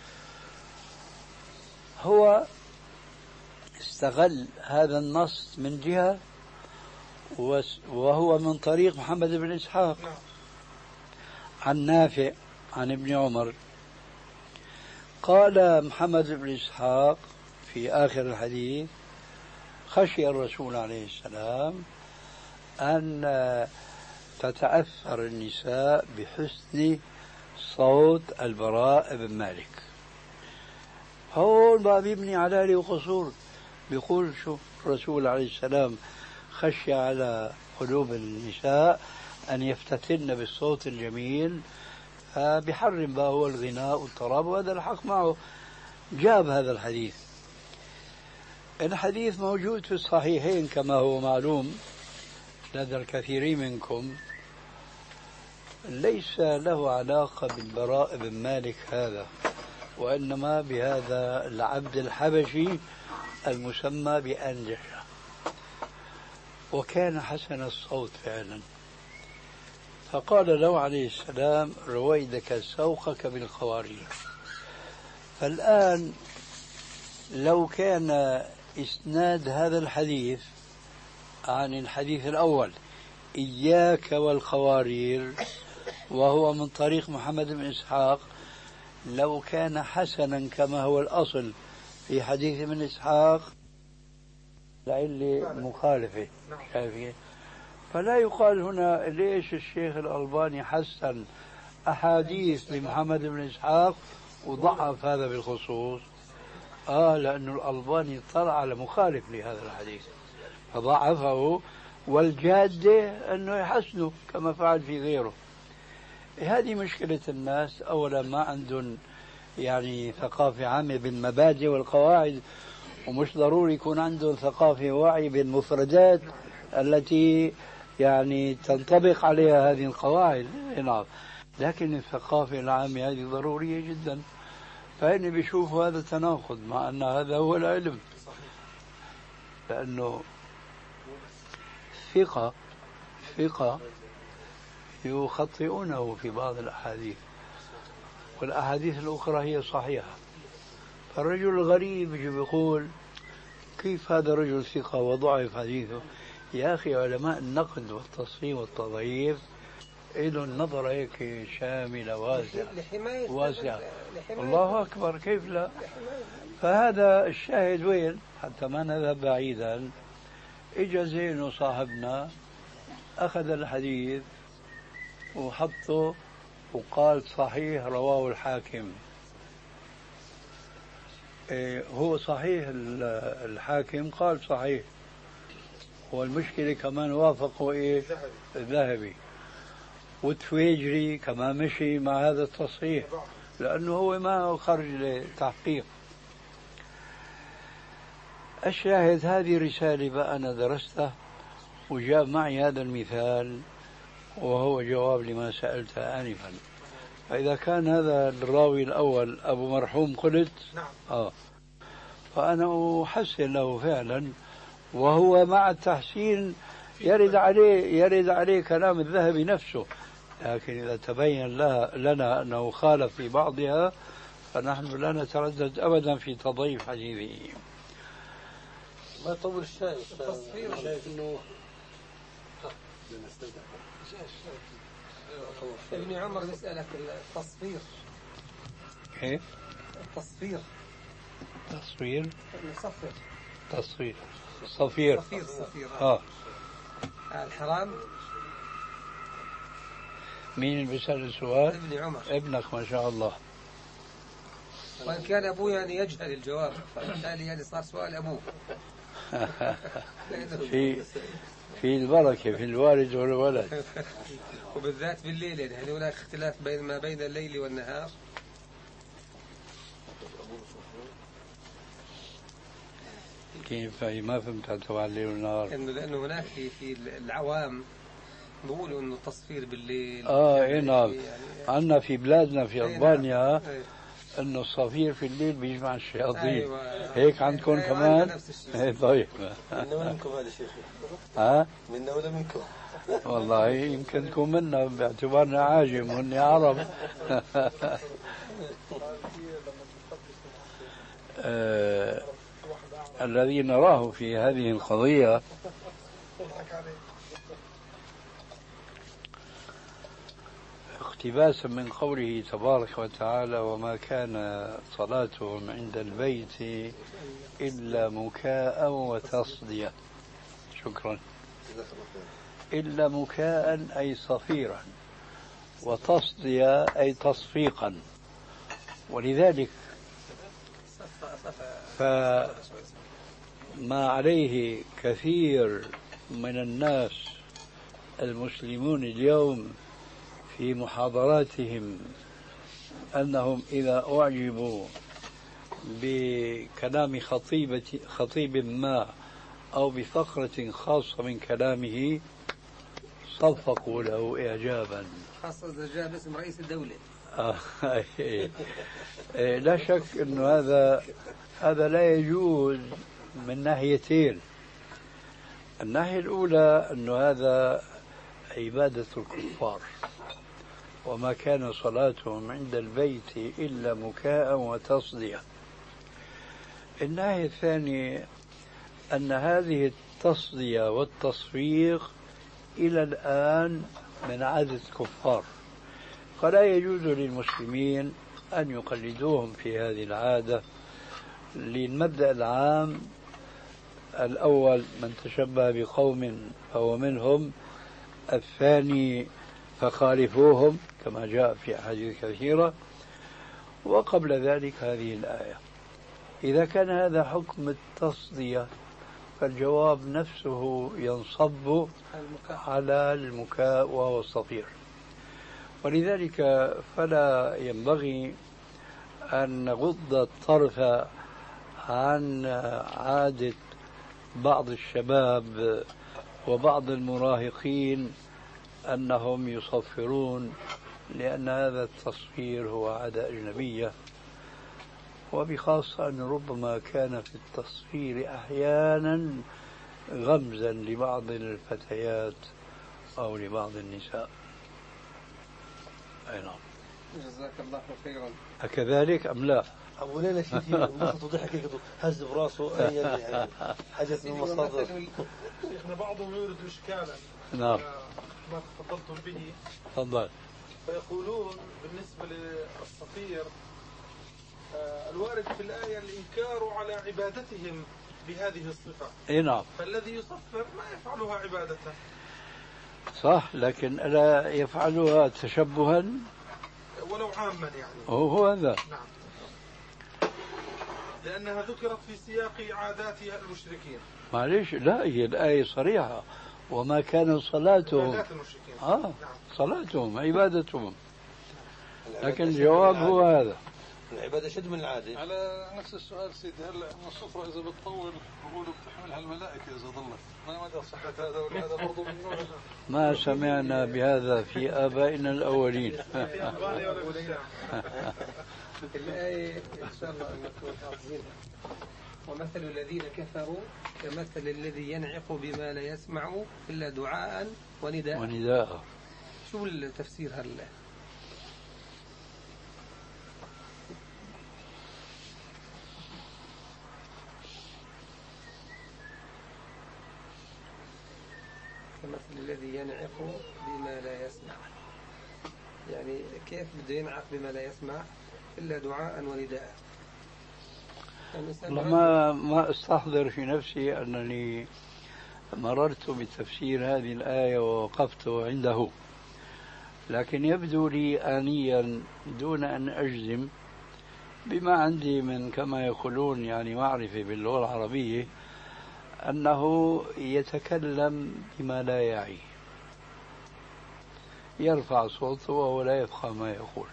هو استغل هذا النص من جهة وهو من طريق محمد بن إسحاق عن نافع عن ابن عمر. قال محمد بن إسحاق في آخر الحديث خشي الرسول عليه السلام أن تتأثر النساء بحسن صوت البراء بن مالك. هون ما بيبني علالي وقصور، بيقول شوف الرسول عليه السلام خشي على قلوب النساء أن يفتتن بالصوت الجميل فبحرم ما هو الغناء والطرب، وهذا الحق معه. جاب هذا الحديث. الحديث موجود في الصحيحين كما هو معلوم لدى الكثير منكم، ليس له علاقة بالبراء بن مالك هذا، وإنما بهذا العبد الحبشي المسمى بأنجشة، وكان حسن الصوت فعلا. فقال له عليه السلام رويدك سوقك بالقوارير. فالآن لو كان إسناد هذا الحديث عن الحديث الأول إياك والقوارير وهو من طريق محمد بن إسحاق، لو كان حسنا كما هو الأصل في حديث ابن إسحاق لعلة مخالفة، شايفين؟ فلا يقال هنا ليش الشيخ الألباني حسن أحاديث لمحمد بن إسحاق وضعف هذا بالخصوص. لأنه الألباني طلع على مخالف لهذا الحديث فضعفه، والجادة أنه يحسنه كما فعل في غيره. هذه مشكلة الناس، أولا ما عندهم يعني ثقافة عامة بالمبادئ والقواعد، ومش ضروري يكون عندهم ثقافة ووعي بالمفردات التي يعني تنطبق عليها هذه القواعد. نعم، لكن الثقافة العامة هذه ضرورية جدا. فإني بشوف هذا تناقض مع أن هذا هو العلم، لأنه ثقة يخطئونه في بعض الأحاديث والأحاديث الأخرى هي صحيحة. فالرجل الغريب يجي بيقول كيف هذا رجل ثقة وضعف حديثه؟ يا أخي علماء النقد والتصحيح والتضعيف إلهم نظرة هيك شاملة واسعة. الله أكبر، كيف لا؟ فهذا الشاهد وين؟ حتى ما نذهب بعيدا، إجا زين صاحبنا أخذ الحديث وحطه وقال صحيح رواه الحاكم. هو صحيح الحاكم قال صحيح، والمشكلة كمان وافقوا الذهبي، والتويجري كمان مشي مع هذا التصحيح لأنه هو ما خرج لتحقيق. الشاهد هذه رسالة بقى أنا درستها وجاء معي هذا المثال وهو جواب لما سألت آنفا. فإذا كان هذا الراوي الأول أبو مرحوم قلت فأنا أحسن له فعلا، وهو مع التحسين يرد عليه كلام الذهبي نفسه، لكن إذا تبين لنا أنه خالف في بعضها فنحن لا نتردد أبدا في تضعيف حديثه. ما يطول الشاي شايف انه ابن عمر يسألك التصفير. ايه التصفير تصفير نصفر تصفير صفير صفير الحرام. مين اللي بيسأل السؤال؟ ابن عمر. ابنك ما شاء الله. وإن كان أبوه يعني يجهل الجواب فبالتالي يعني صار سؤال أبوه. في البركة في الوالد والولد. وبالذات بالليل يعني هل هناك اختلاف ما بين الليل والنهار؟ كيف ما فهمت تبع الليل والنهار؟ لأنه هناك في العوام بيقولوا إنه التصفير بالليل. إيه نعم. عندنا في بلادنا في ألبانيا إنه الصفير في الليل بيجمع الشياطين. أيوة. هيك عندكم كمان؟ إيه طيب. منا ولا منكم هذا الشيخ؟ منا ولا منكم؟ والله يمكن تكون منا باعتبارنا عاجم وإني عرب. الذي نراه في هذه القضية اقتباسا من قوله تبارك وتعالى: وما كان صلاتهم عند البيت إلا مكاء وتصدية. شكرا. إلا مكاء أي صفيرا، وتصدية أي تصفيقا. ولذلك فما عليه كثير من الناس المسلمون اليوم في محاضراتهم أنهم إذا أعجبوا بكلام خطيب ما أو بفقرة خاصة من كلامه صفقوا له إعجابا، خاصة إذا جاء باسم رئيس الدولة. لا شك أنه هذا لا يجوز من ناحيتين. الناحية الأولى أنه هذا عبادة الكفار، وما كان صلاتهم عند البيت إلا مكاء وتصدية. الناحية الثانية أن هذه التصدية والتصفيق إلى الآن من عادة الكفار، فلا يجوز للمسلمين أن يقلدوهم في هذه العادة. للمبدأ العام الأول: من تشبه بقوم فهو منهم. الثاني: فخالفوهم، كما جاء في أحاديث كثيرة. وقبل ذلك هذه الآية. إذا كان هذا حكم التصدية فالجواب نفسه ينصب على المكاء وهو الصفير. ولذلك فلا ينبغي أن نغض الطرف عن عادة بعض الشباب وبعض المراهقين أنهم يصفرون، لأن هذا التصفير هو عادة أجنبية، وبخاصة أن ربما كان في التصفير أحيانا غمزا لبعض الفتيات أو لبعض النساء. أي نعم. جزاك الله خيرا. أكذلك أم لا؟ أبو ليلى شيخي انبسط وضحك هز براسه يعني حدث من مصادر. شيخنا بعضهم يورد إشكالا. نعم. ما تفضلتم به. تفضل. فيقولون بالنسبة للصفير الوارد في الآية الإنكار على عبادتهم بهذه الصفة. اي نعم. فالذي يصفر ما يفعلها عبادته. صح، لكن ألا يفعلها تشبها؟ ولو عاما يعني. هو هذا. نعم، لأنها ذكرت في سياق عادات المشركين. معليش، لا، هي الآية صريحة: وما كان صلاتهم. عادات المشركين. نعم. صلاتهم عبادتهم. لكن الجواب هو هذا. العبادة شد من العادة. على نفس السؤال سيدي، هلا السفرة إذا بتطول بقولوا بتحملها الملائكة إذا ضلت، ما مدى صحة هذا وهذا برضه من نوع؟ ما سمعنا بهذا في آبائنا الأولين. الآية إن شاء الله أنكم حافظينها: ومثل الذين كفروا كمثل الذي ينعق بما لا يسمع إلا دعاء ونداء. شو التفسير هلا؟ كمثل الذي ينعق بما لا يسمع، يعني كيف بده ينعق بما لا يسمع إلا دعاء ونداء؟ ما استحضر في نفسي أنني مررت بتفسير هذه الآية ووقفت عنده، لكن يبدو لي آنيا دون أن أجزم بما عندي من كما يقولون يعني معرفة باللغة العربية، أنه يتكلم بما لا يعي، يرفع صوته وهو لا يفهم ما يقول.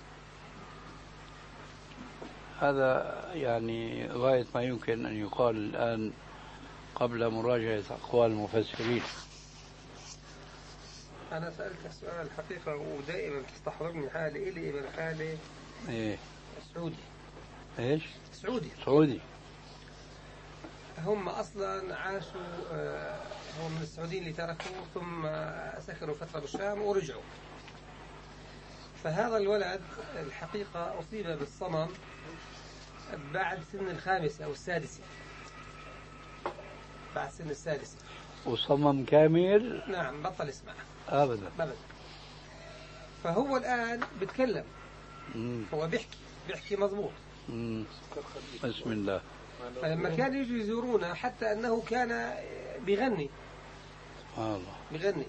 هذا يعني غاية ما يمكن أن يقال الآن قبل مراجعة أقوال المفسرين. أنا سألت السؤال الحقيقة ودائما تستحضرني حالي إلي من حالي. إيه؟ سعودي. إيش؟ سعودي. هم أصلا عاشوا، هم من السعوديين اللي تركوا ثم سكنوا فترة بالشام ورجعوا. فهذا الولد الحقيقة أصيب بالصمم بعد سن الخامسة أو السادسة، بعد سن السادسة. وصمم كامل؟ نعم، بطل يسمع أبدا. فهو الآن بتكلم. هو بيحكي مضبوط. بسم الله. فلما كان يجوا يزورونا حتى أنه كان بيغني. بيغني.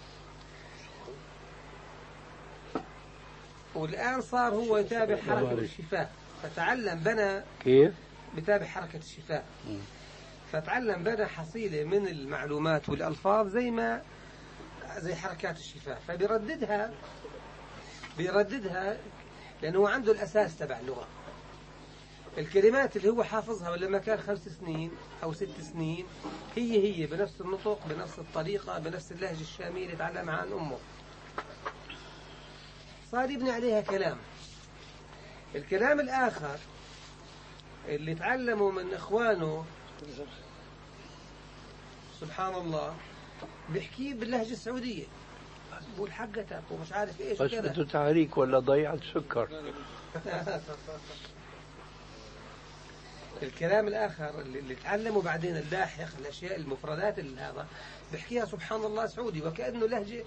والآن صار هو يتابع حركة الشفاه، فتعلم بنى. كيف؟ بتابع حركة الشفاه. فتعلم بنى حصيلة من المعلومات والألفاظ زي حركات الشفاه، بيرددها لأنه عنده الأساس تبع اللغة. الكلمات اللي هو حافظها ولما كان 5 سنين أو 6 سنين هي بنفس النطق، بنفس الطريقة، بنفس اللهجة الشامية اللي تعلمها عن أمه، صار يبني عليها كلام. الكلام الآخر اللي تعلموا من إخوانه سبحان الله بيحكيه باللهجة السعودية، بقول حقتك ومش عارف إيش بس بده تحريك ولا ضيعة سكر. الكلام الآخر اللي تعلموا بعدين اللاحق، الأشياء المفردات اللي هذا بيحكيها سبحان الله سعودي وكأنه لهجة.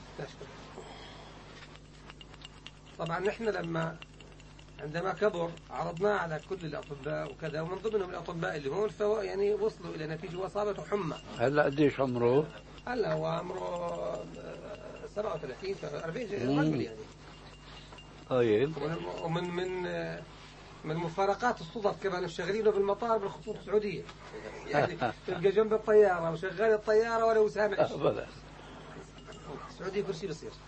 طبعا نحن عندما كبر عرضناه على كل الأطباء وكذا، ومن ضمنهم الأطباء اللي هون يعني وصلوا إلى نتيجة وأصابته حمى. هلا قديش عمره؟ هلا هو عمره 37 40 رجل يعني. طيب. من مفارقات الصدف كمان شغالينه بالمطار بالخطوط السعودية، يعني تلقى جنب الطيارة وشغال الطيارة ولا هو سامع شيء. السعودية كل شيء بصير.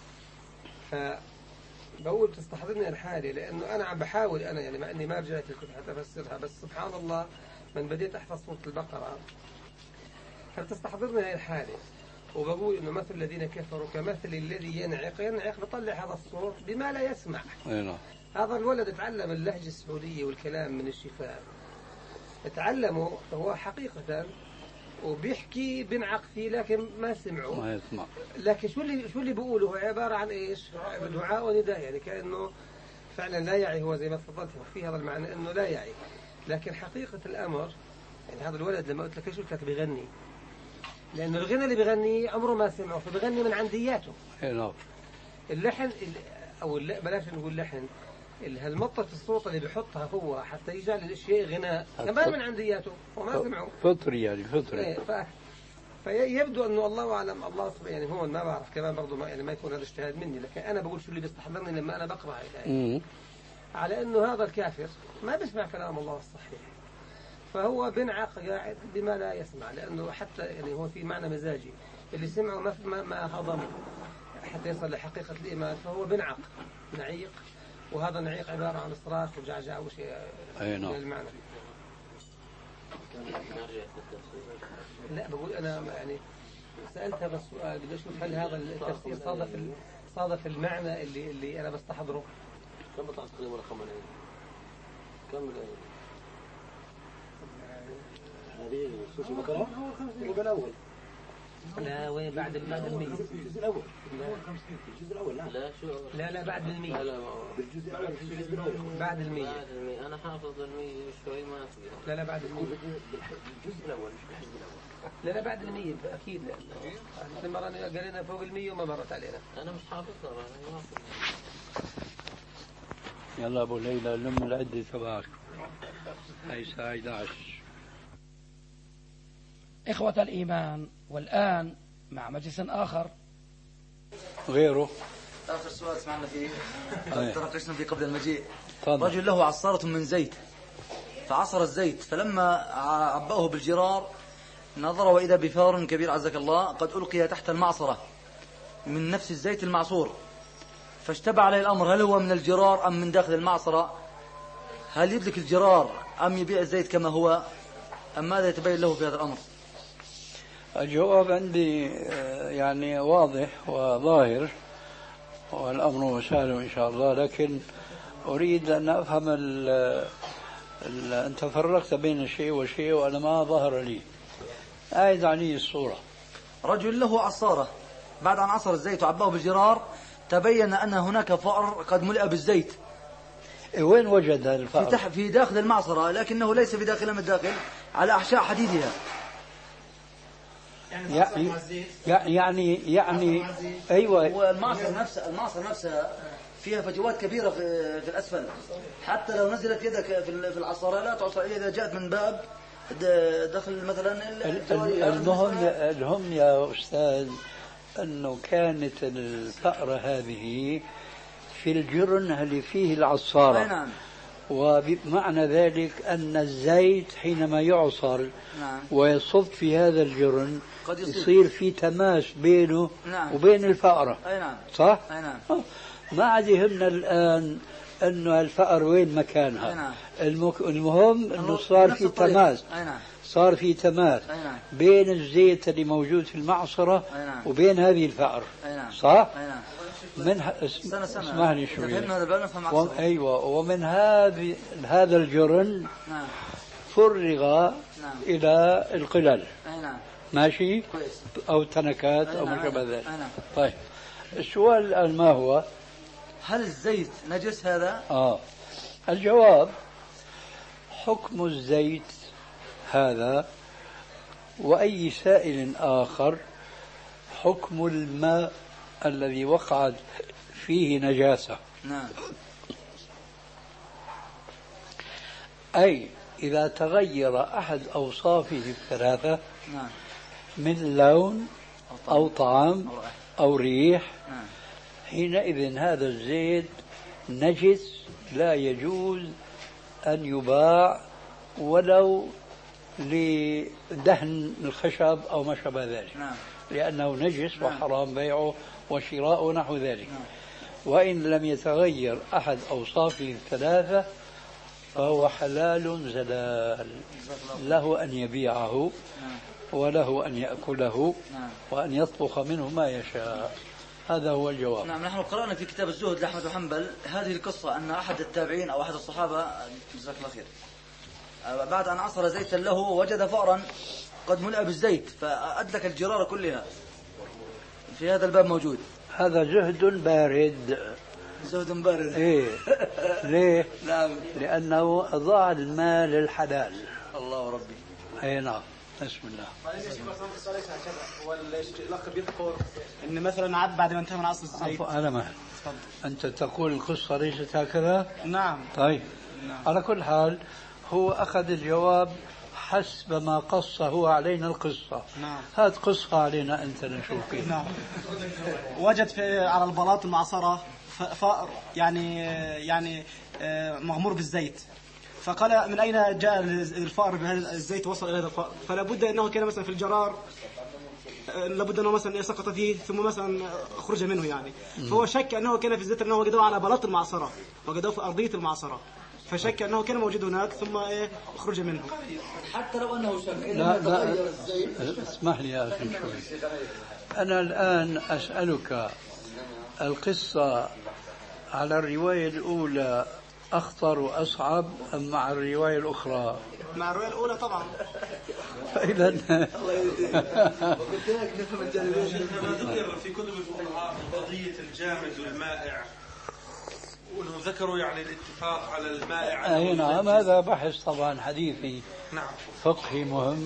فبقول تستحضرني الحالة لأنه أنا عم بحاول أنا يعني مع إني ما رجعت الكتب حتى أفسرها، بس سبحان الله من بديت أحفظ سورة البقرة فبتستحضرني هاي الحالة، وبقول إنه مثل الذين كفروا كمثل الذي ينعق بطلع هذا الصوت بما لا يسمع. هذا الولد تعلم اللهجة السعودية والكلام من الشفاه، تعلمه هو حقيقة وبيحكي بنعق فيه لكن ما سمعه، ما يسمع. لكن شو اللي بيقوله هو عبارة عن إيش؟ دعاء ونداء، يعني كأنه فعلا لا يعي، هو زي ما تفضلت في هذا المعنى إنه لا يعي. لكن حقيقة الأمر يعني هذا الولد لما قلت لك ايش قلت لك بيغني، لأنه الغنى اللي بيغني عمره ما سمعه فبيغني من عندياته. اللحن أو بلاش نقول لحن، هالمطة الصوت اللي بيحطها هو حتى يجعل الشيء غناء كمان من عندياته وما سمعه. فطري يعني فطري. فيبدو أنه الله أعلم، الله يعني هو ما بعرف كمان برضه، ما يعني ما يكون هذا اجتهاد مني، لكن أنا بقول شو اللي بيستحضرني لما أنا بقرأ الآية على أنه هذا الكافر ما بيسمع كلام الله الصحيح، فهو بنعق قاعد بما لا يسمع، لأنه حتى يعني هو في معنى مزاجي اللي سمعه ما هضم حتى يصل لحقيقة الإيمان، فهو بنعق نعيق، وهذا النعيق عبارة عن صراخ وجعجع وشيء من المعنى. لا بقول أنا يعني سألت هذا السؤال، بدي أشوف هل هذا التفسير صادف المعنى اللي أنا بستحضره. كم بطلع تقريبا رقم الآية؟ كم الآية؟ هذه سورة البقرة الربع الأول. لا وين بعد المية؟ الجزء الأول. الجزء الأول لا بعد المية. لا بالجزء الأول في الجزء الأول. بعد المية. أنا حافظ المية شوي ما أفهم. لا بعد المية. بالجزء الأول مش بالحزب الأول. لا بعد المية أكيد، لأن مرة قرينا فوق المية وما مرت علينا. أنا مش حافظها أنا ما يلا أبو ليلى لم العدة تبعك، هاي الساعة 11. إخوة الإيمان، والآن مع مجلس آخر غيره. آخر سؤال سمعنا فيه تناقشنا فيه قبل المجيء. طبعا. رجل له عصارة من زيت فعصر الزيت، فلما عبأه بالجرار نظر وإذا بفار كبير عزك الله قد ألقي تحت المعصرة من نفس الزيت المعصور، فاشتبع عليه الأمر، هل هو من الجرار أم من داخل المعصرة؟ هل يدلك الجرار أم يبيع الزيت كما هو، أم ماذا يتبين له في هذا الأمر؟ الجواب عندي يعني واضح وظاهر، والأمر سهل إن شاء الله، لكن أريد أن أفهم أنت فرقت بين شيء وشيء وأنا ما ظهر لي. أعد عني الصورة. رجل له عصارة، بعد أن عصر الزيت وعباه بالجرار تبين أن هناك فأر قد ملئ بالزيت. وين وجد الفأر؟ في داخل المعصرة، لكنه ليس في داخلها من الداخل، على أحشاء حديدها. يعني أيوة. والمعصرة نفسها فيها فجوات كبيرة في الأسفل، حتى لو نزلت يدك في العصارة لا تعصر إذا جاءت من باب دخل مثلا المهم يا أستاذ أنه كانت الفأرة هذه في الجرن اللي فيه العصارة. نعم. وبمعنى ذلك أن الزيت حينما يعصر ويصب في هذا الجرن يصير في تماس بينه وبين الفأرة. نعم. صح؟ نعم. ما عاد يهمنا الآن أنه الفأر وين مكانها. المهم أنه صار في تماس. صار في تماس بين الزيت اللي موجود في المعصرة وبين هذه الفأر. صح؟ اسمعني شوي. أيوة. ومن هذا الجرن فرغ إلى القلل. ماشي؟ أو تنكات أو ما شابه ذلك. طيب السؤال الآن ما هو؟ هل الزيت نجس هذا؟ الجواب حكم الزيت هذا وأي سائل آخر حكم الماء الذي وقعت فيه نجاسة. نعم. أي إذا تغير أحد أوصافه الثلاثة من لون أو طعم أو ريح حينئذ هذا الزيت نجس لا يجوز أن يباع ولو لدهن الخشب أو ما شابه ذلك. لأنه نجس وحرام بيعه وشراءه ونحو ذلك. وإن لم يتغير أحد أوصافه الثلاثة فهو حلال زلال، له أن يبيعه وله أن يأكله وأن يطبخ منه ما يشاء. هذا هو الجواب. نعم. نحن قرأنا في كتاب الزهد لأحمد وحنبل هذه القصة، أن أحد التابعين أو أحد الصحابة جزاك الله خير بعد أن عصر زيتا له وجد فأرا قد ملأ بالزيت فأدلك الجرارة كلها. في هذا الباب موجود. هذا زهد بارد. زهد بارد. إيه. ليه؟ نعم. لأنه أضاع المال الحلال. الله ربي. أي نعم. بسم الله. الأخ بيذكر إن مثلا عاد بعد ما انتهى من عصر الزيت. أنا ما أنت تقول القصة ليست هكذا؟ نعم. طيب. على كل حال هو أخذ الجواب حسب ما قصه علينا القصة. نعم. هات قصة علينا أنت نشوف كيف. نعم. وجد على البلاط المعصرة فأر يعني مغمور بالزيت، فقال من أين جاء الفأر بهذا الزيت وصل إلى هذا الفأر؟ فلا بد أنه كان مثلا في الجرار، لابد أنه مثلا سقط فيه ثم مثلا خرج منه يعني. فهو شك أنه كان في الزيت، أنه وجدوه على بلاط المعصرة، وجدوه في أرضية المعصرة، فشك أنه كان موجود هناك ثم خرج منه. حتى لو أنه شك. لا اسمح لي يا أخي شوي. أنا الآن أسألك، القصة على الرواية الأولى أخطر وأصعب أم مع الرواية الأخرى؟ مع الرواية الأولى طبعا. فإذا ما ذكر في كتب الفقهاء قضية الجامد والمائع، وذكروا يعني الاتفاق على المائع. أي نعم، هذا بحث طبعا حديثي. نعم. فقهي مهم،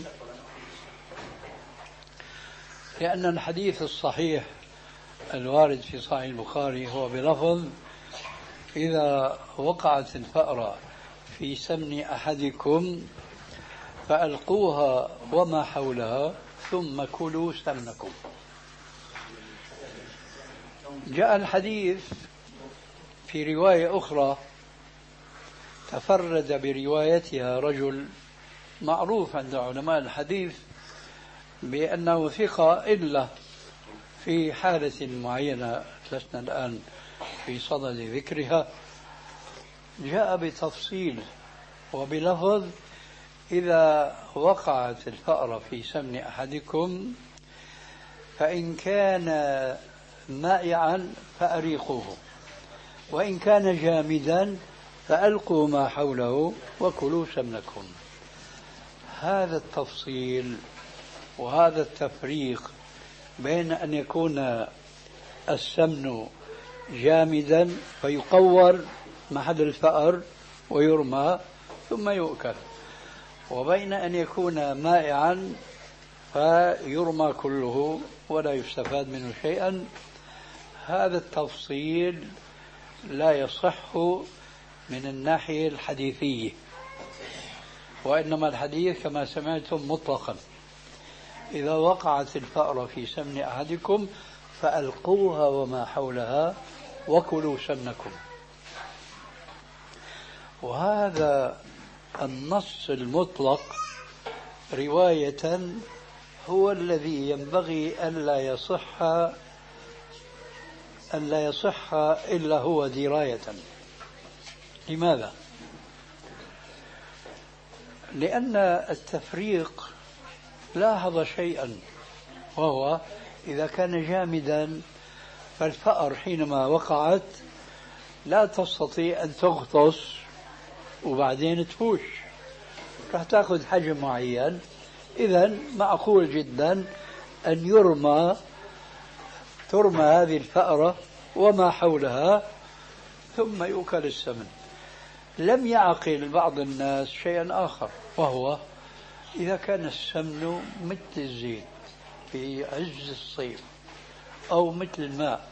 لأن الحديث الصحيح الوارد في صحيح البخاري هو بلفظ: إذا وقعت الفأرة في سمن أحدكم فألقوها وما حولها ثم كلوا سمنكم. جاء الحديث في رواية أخرى تفرد بروايتها رجل معروف عند علماء الحديث بأنه ثقة، إلا في حالة معينة لسنا الآن في صدد ذكرها، جاء بتفصيل وبلفظ: إذا وقعت الفأرة في سمن أحدكم فإن كان مائعا فأريقوه، وإن كان جامدا فألقوا ما حوله وكلوا سمنكم. هذا التفصيل وهذا التفريق بين أن يكون السمن جامدا فيقور محل الفأر ويرمى ثم يؤكل، وبين أن يكون مائعا فيرمى كله ولا يستفاد منه شيئا، هذا التفصيل لا يصح من الناحية الحديثية، وإنما الحديث كما سمعتم مطلقا: إذا وقعت الفأرة في سمن أحدكم فألقوها وما حولها وكلوا سمنكم. وهذا النص المطلق رواية هو الذي ينبغي ألا يصح إلا هو دراية. لماذا؟ لأن التفريق لاحظ شيئا، وهو إذا كان جامدا فالفأر حينما وقعت لا تستطيع أن تغطس وبعدين تفوش، راح تأخذ حجم معين. إذن معقول جدا أن ترمى هذه الفأرة وما حولها ثم يؤكل السمن. لم يعقل بعض الناس شيئا آخر، وهو إذا كان السمن مثل الزيت في عز الصيف أو مثل الماء،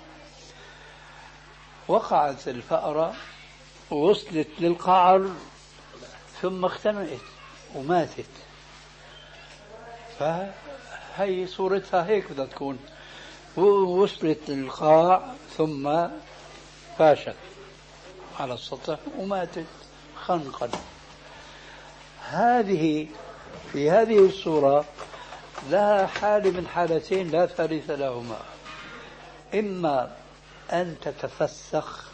وقعت الفأرة ووصلت للقعر ثم اختنقت وماتت، فهي صورتها هيك بدها تكون، وصلت للقاع ثم فاشت على السطح وماتت خنقا. في هذه الصورة لها حالة من حالتين لا ثالث لهما: إما أن تتفسخ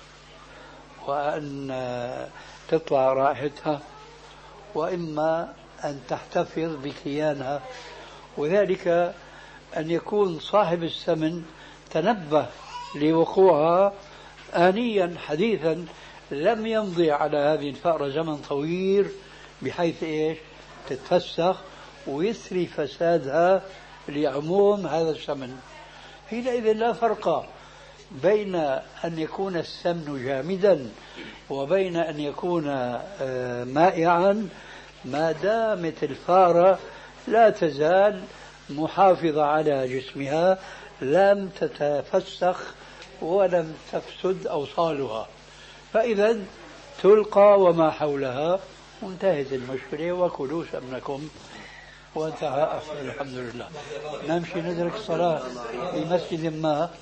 وأن تطلع رائحتها، وإما أن تحتفظ بكيانها، وذلك أن يكون صاحب السمن تنبه لوقوعها آنيا حديثا، لم يمضي على هذه الفأرة زمن طويل بحيث تتفسخ ويسري فسادها لعموم هذا السمن. حينئذ لا فرق بين أن يكون السمن جامدا وبين أن يكون مائعا، ما دامت الفارة لا تزال محافظة على جسمها، لم تتفسخ ولم تفسد أوصالها، فإذا تلقى وما حولها وانتهت المشكلة وكلوا سمنكم وانتهى الحمد لله. نمشي ندرك الصلاة في مسجد ما.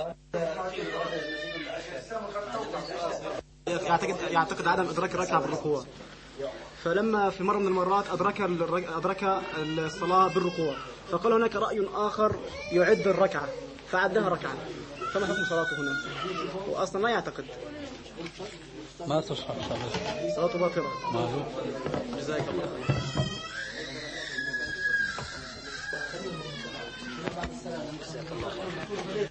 يعتقد عدم إدراك الركعة بالركوع، فلما في مرة من المرات أدرك الصلاة بالركوع، فقال هناك رأي آخر يعد الركعة فعدها ركعة، فما حكم صلاته هنا؟ وأصلا ما يعتقد. ما تصح صلاته باطلة. جزاك الله.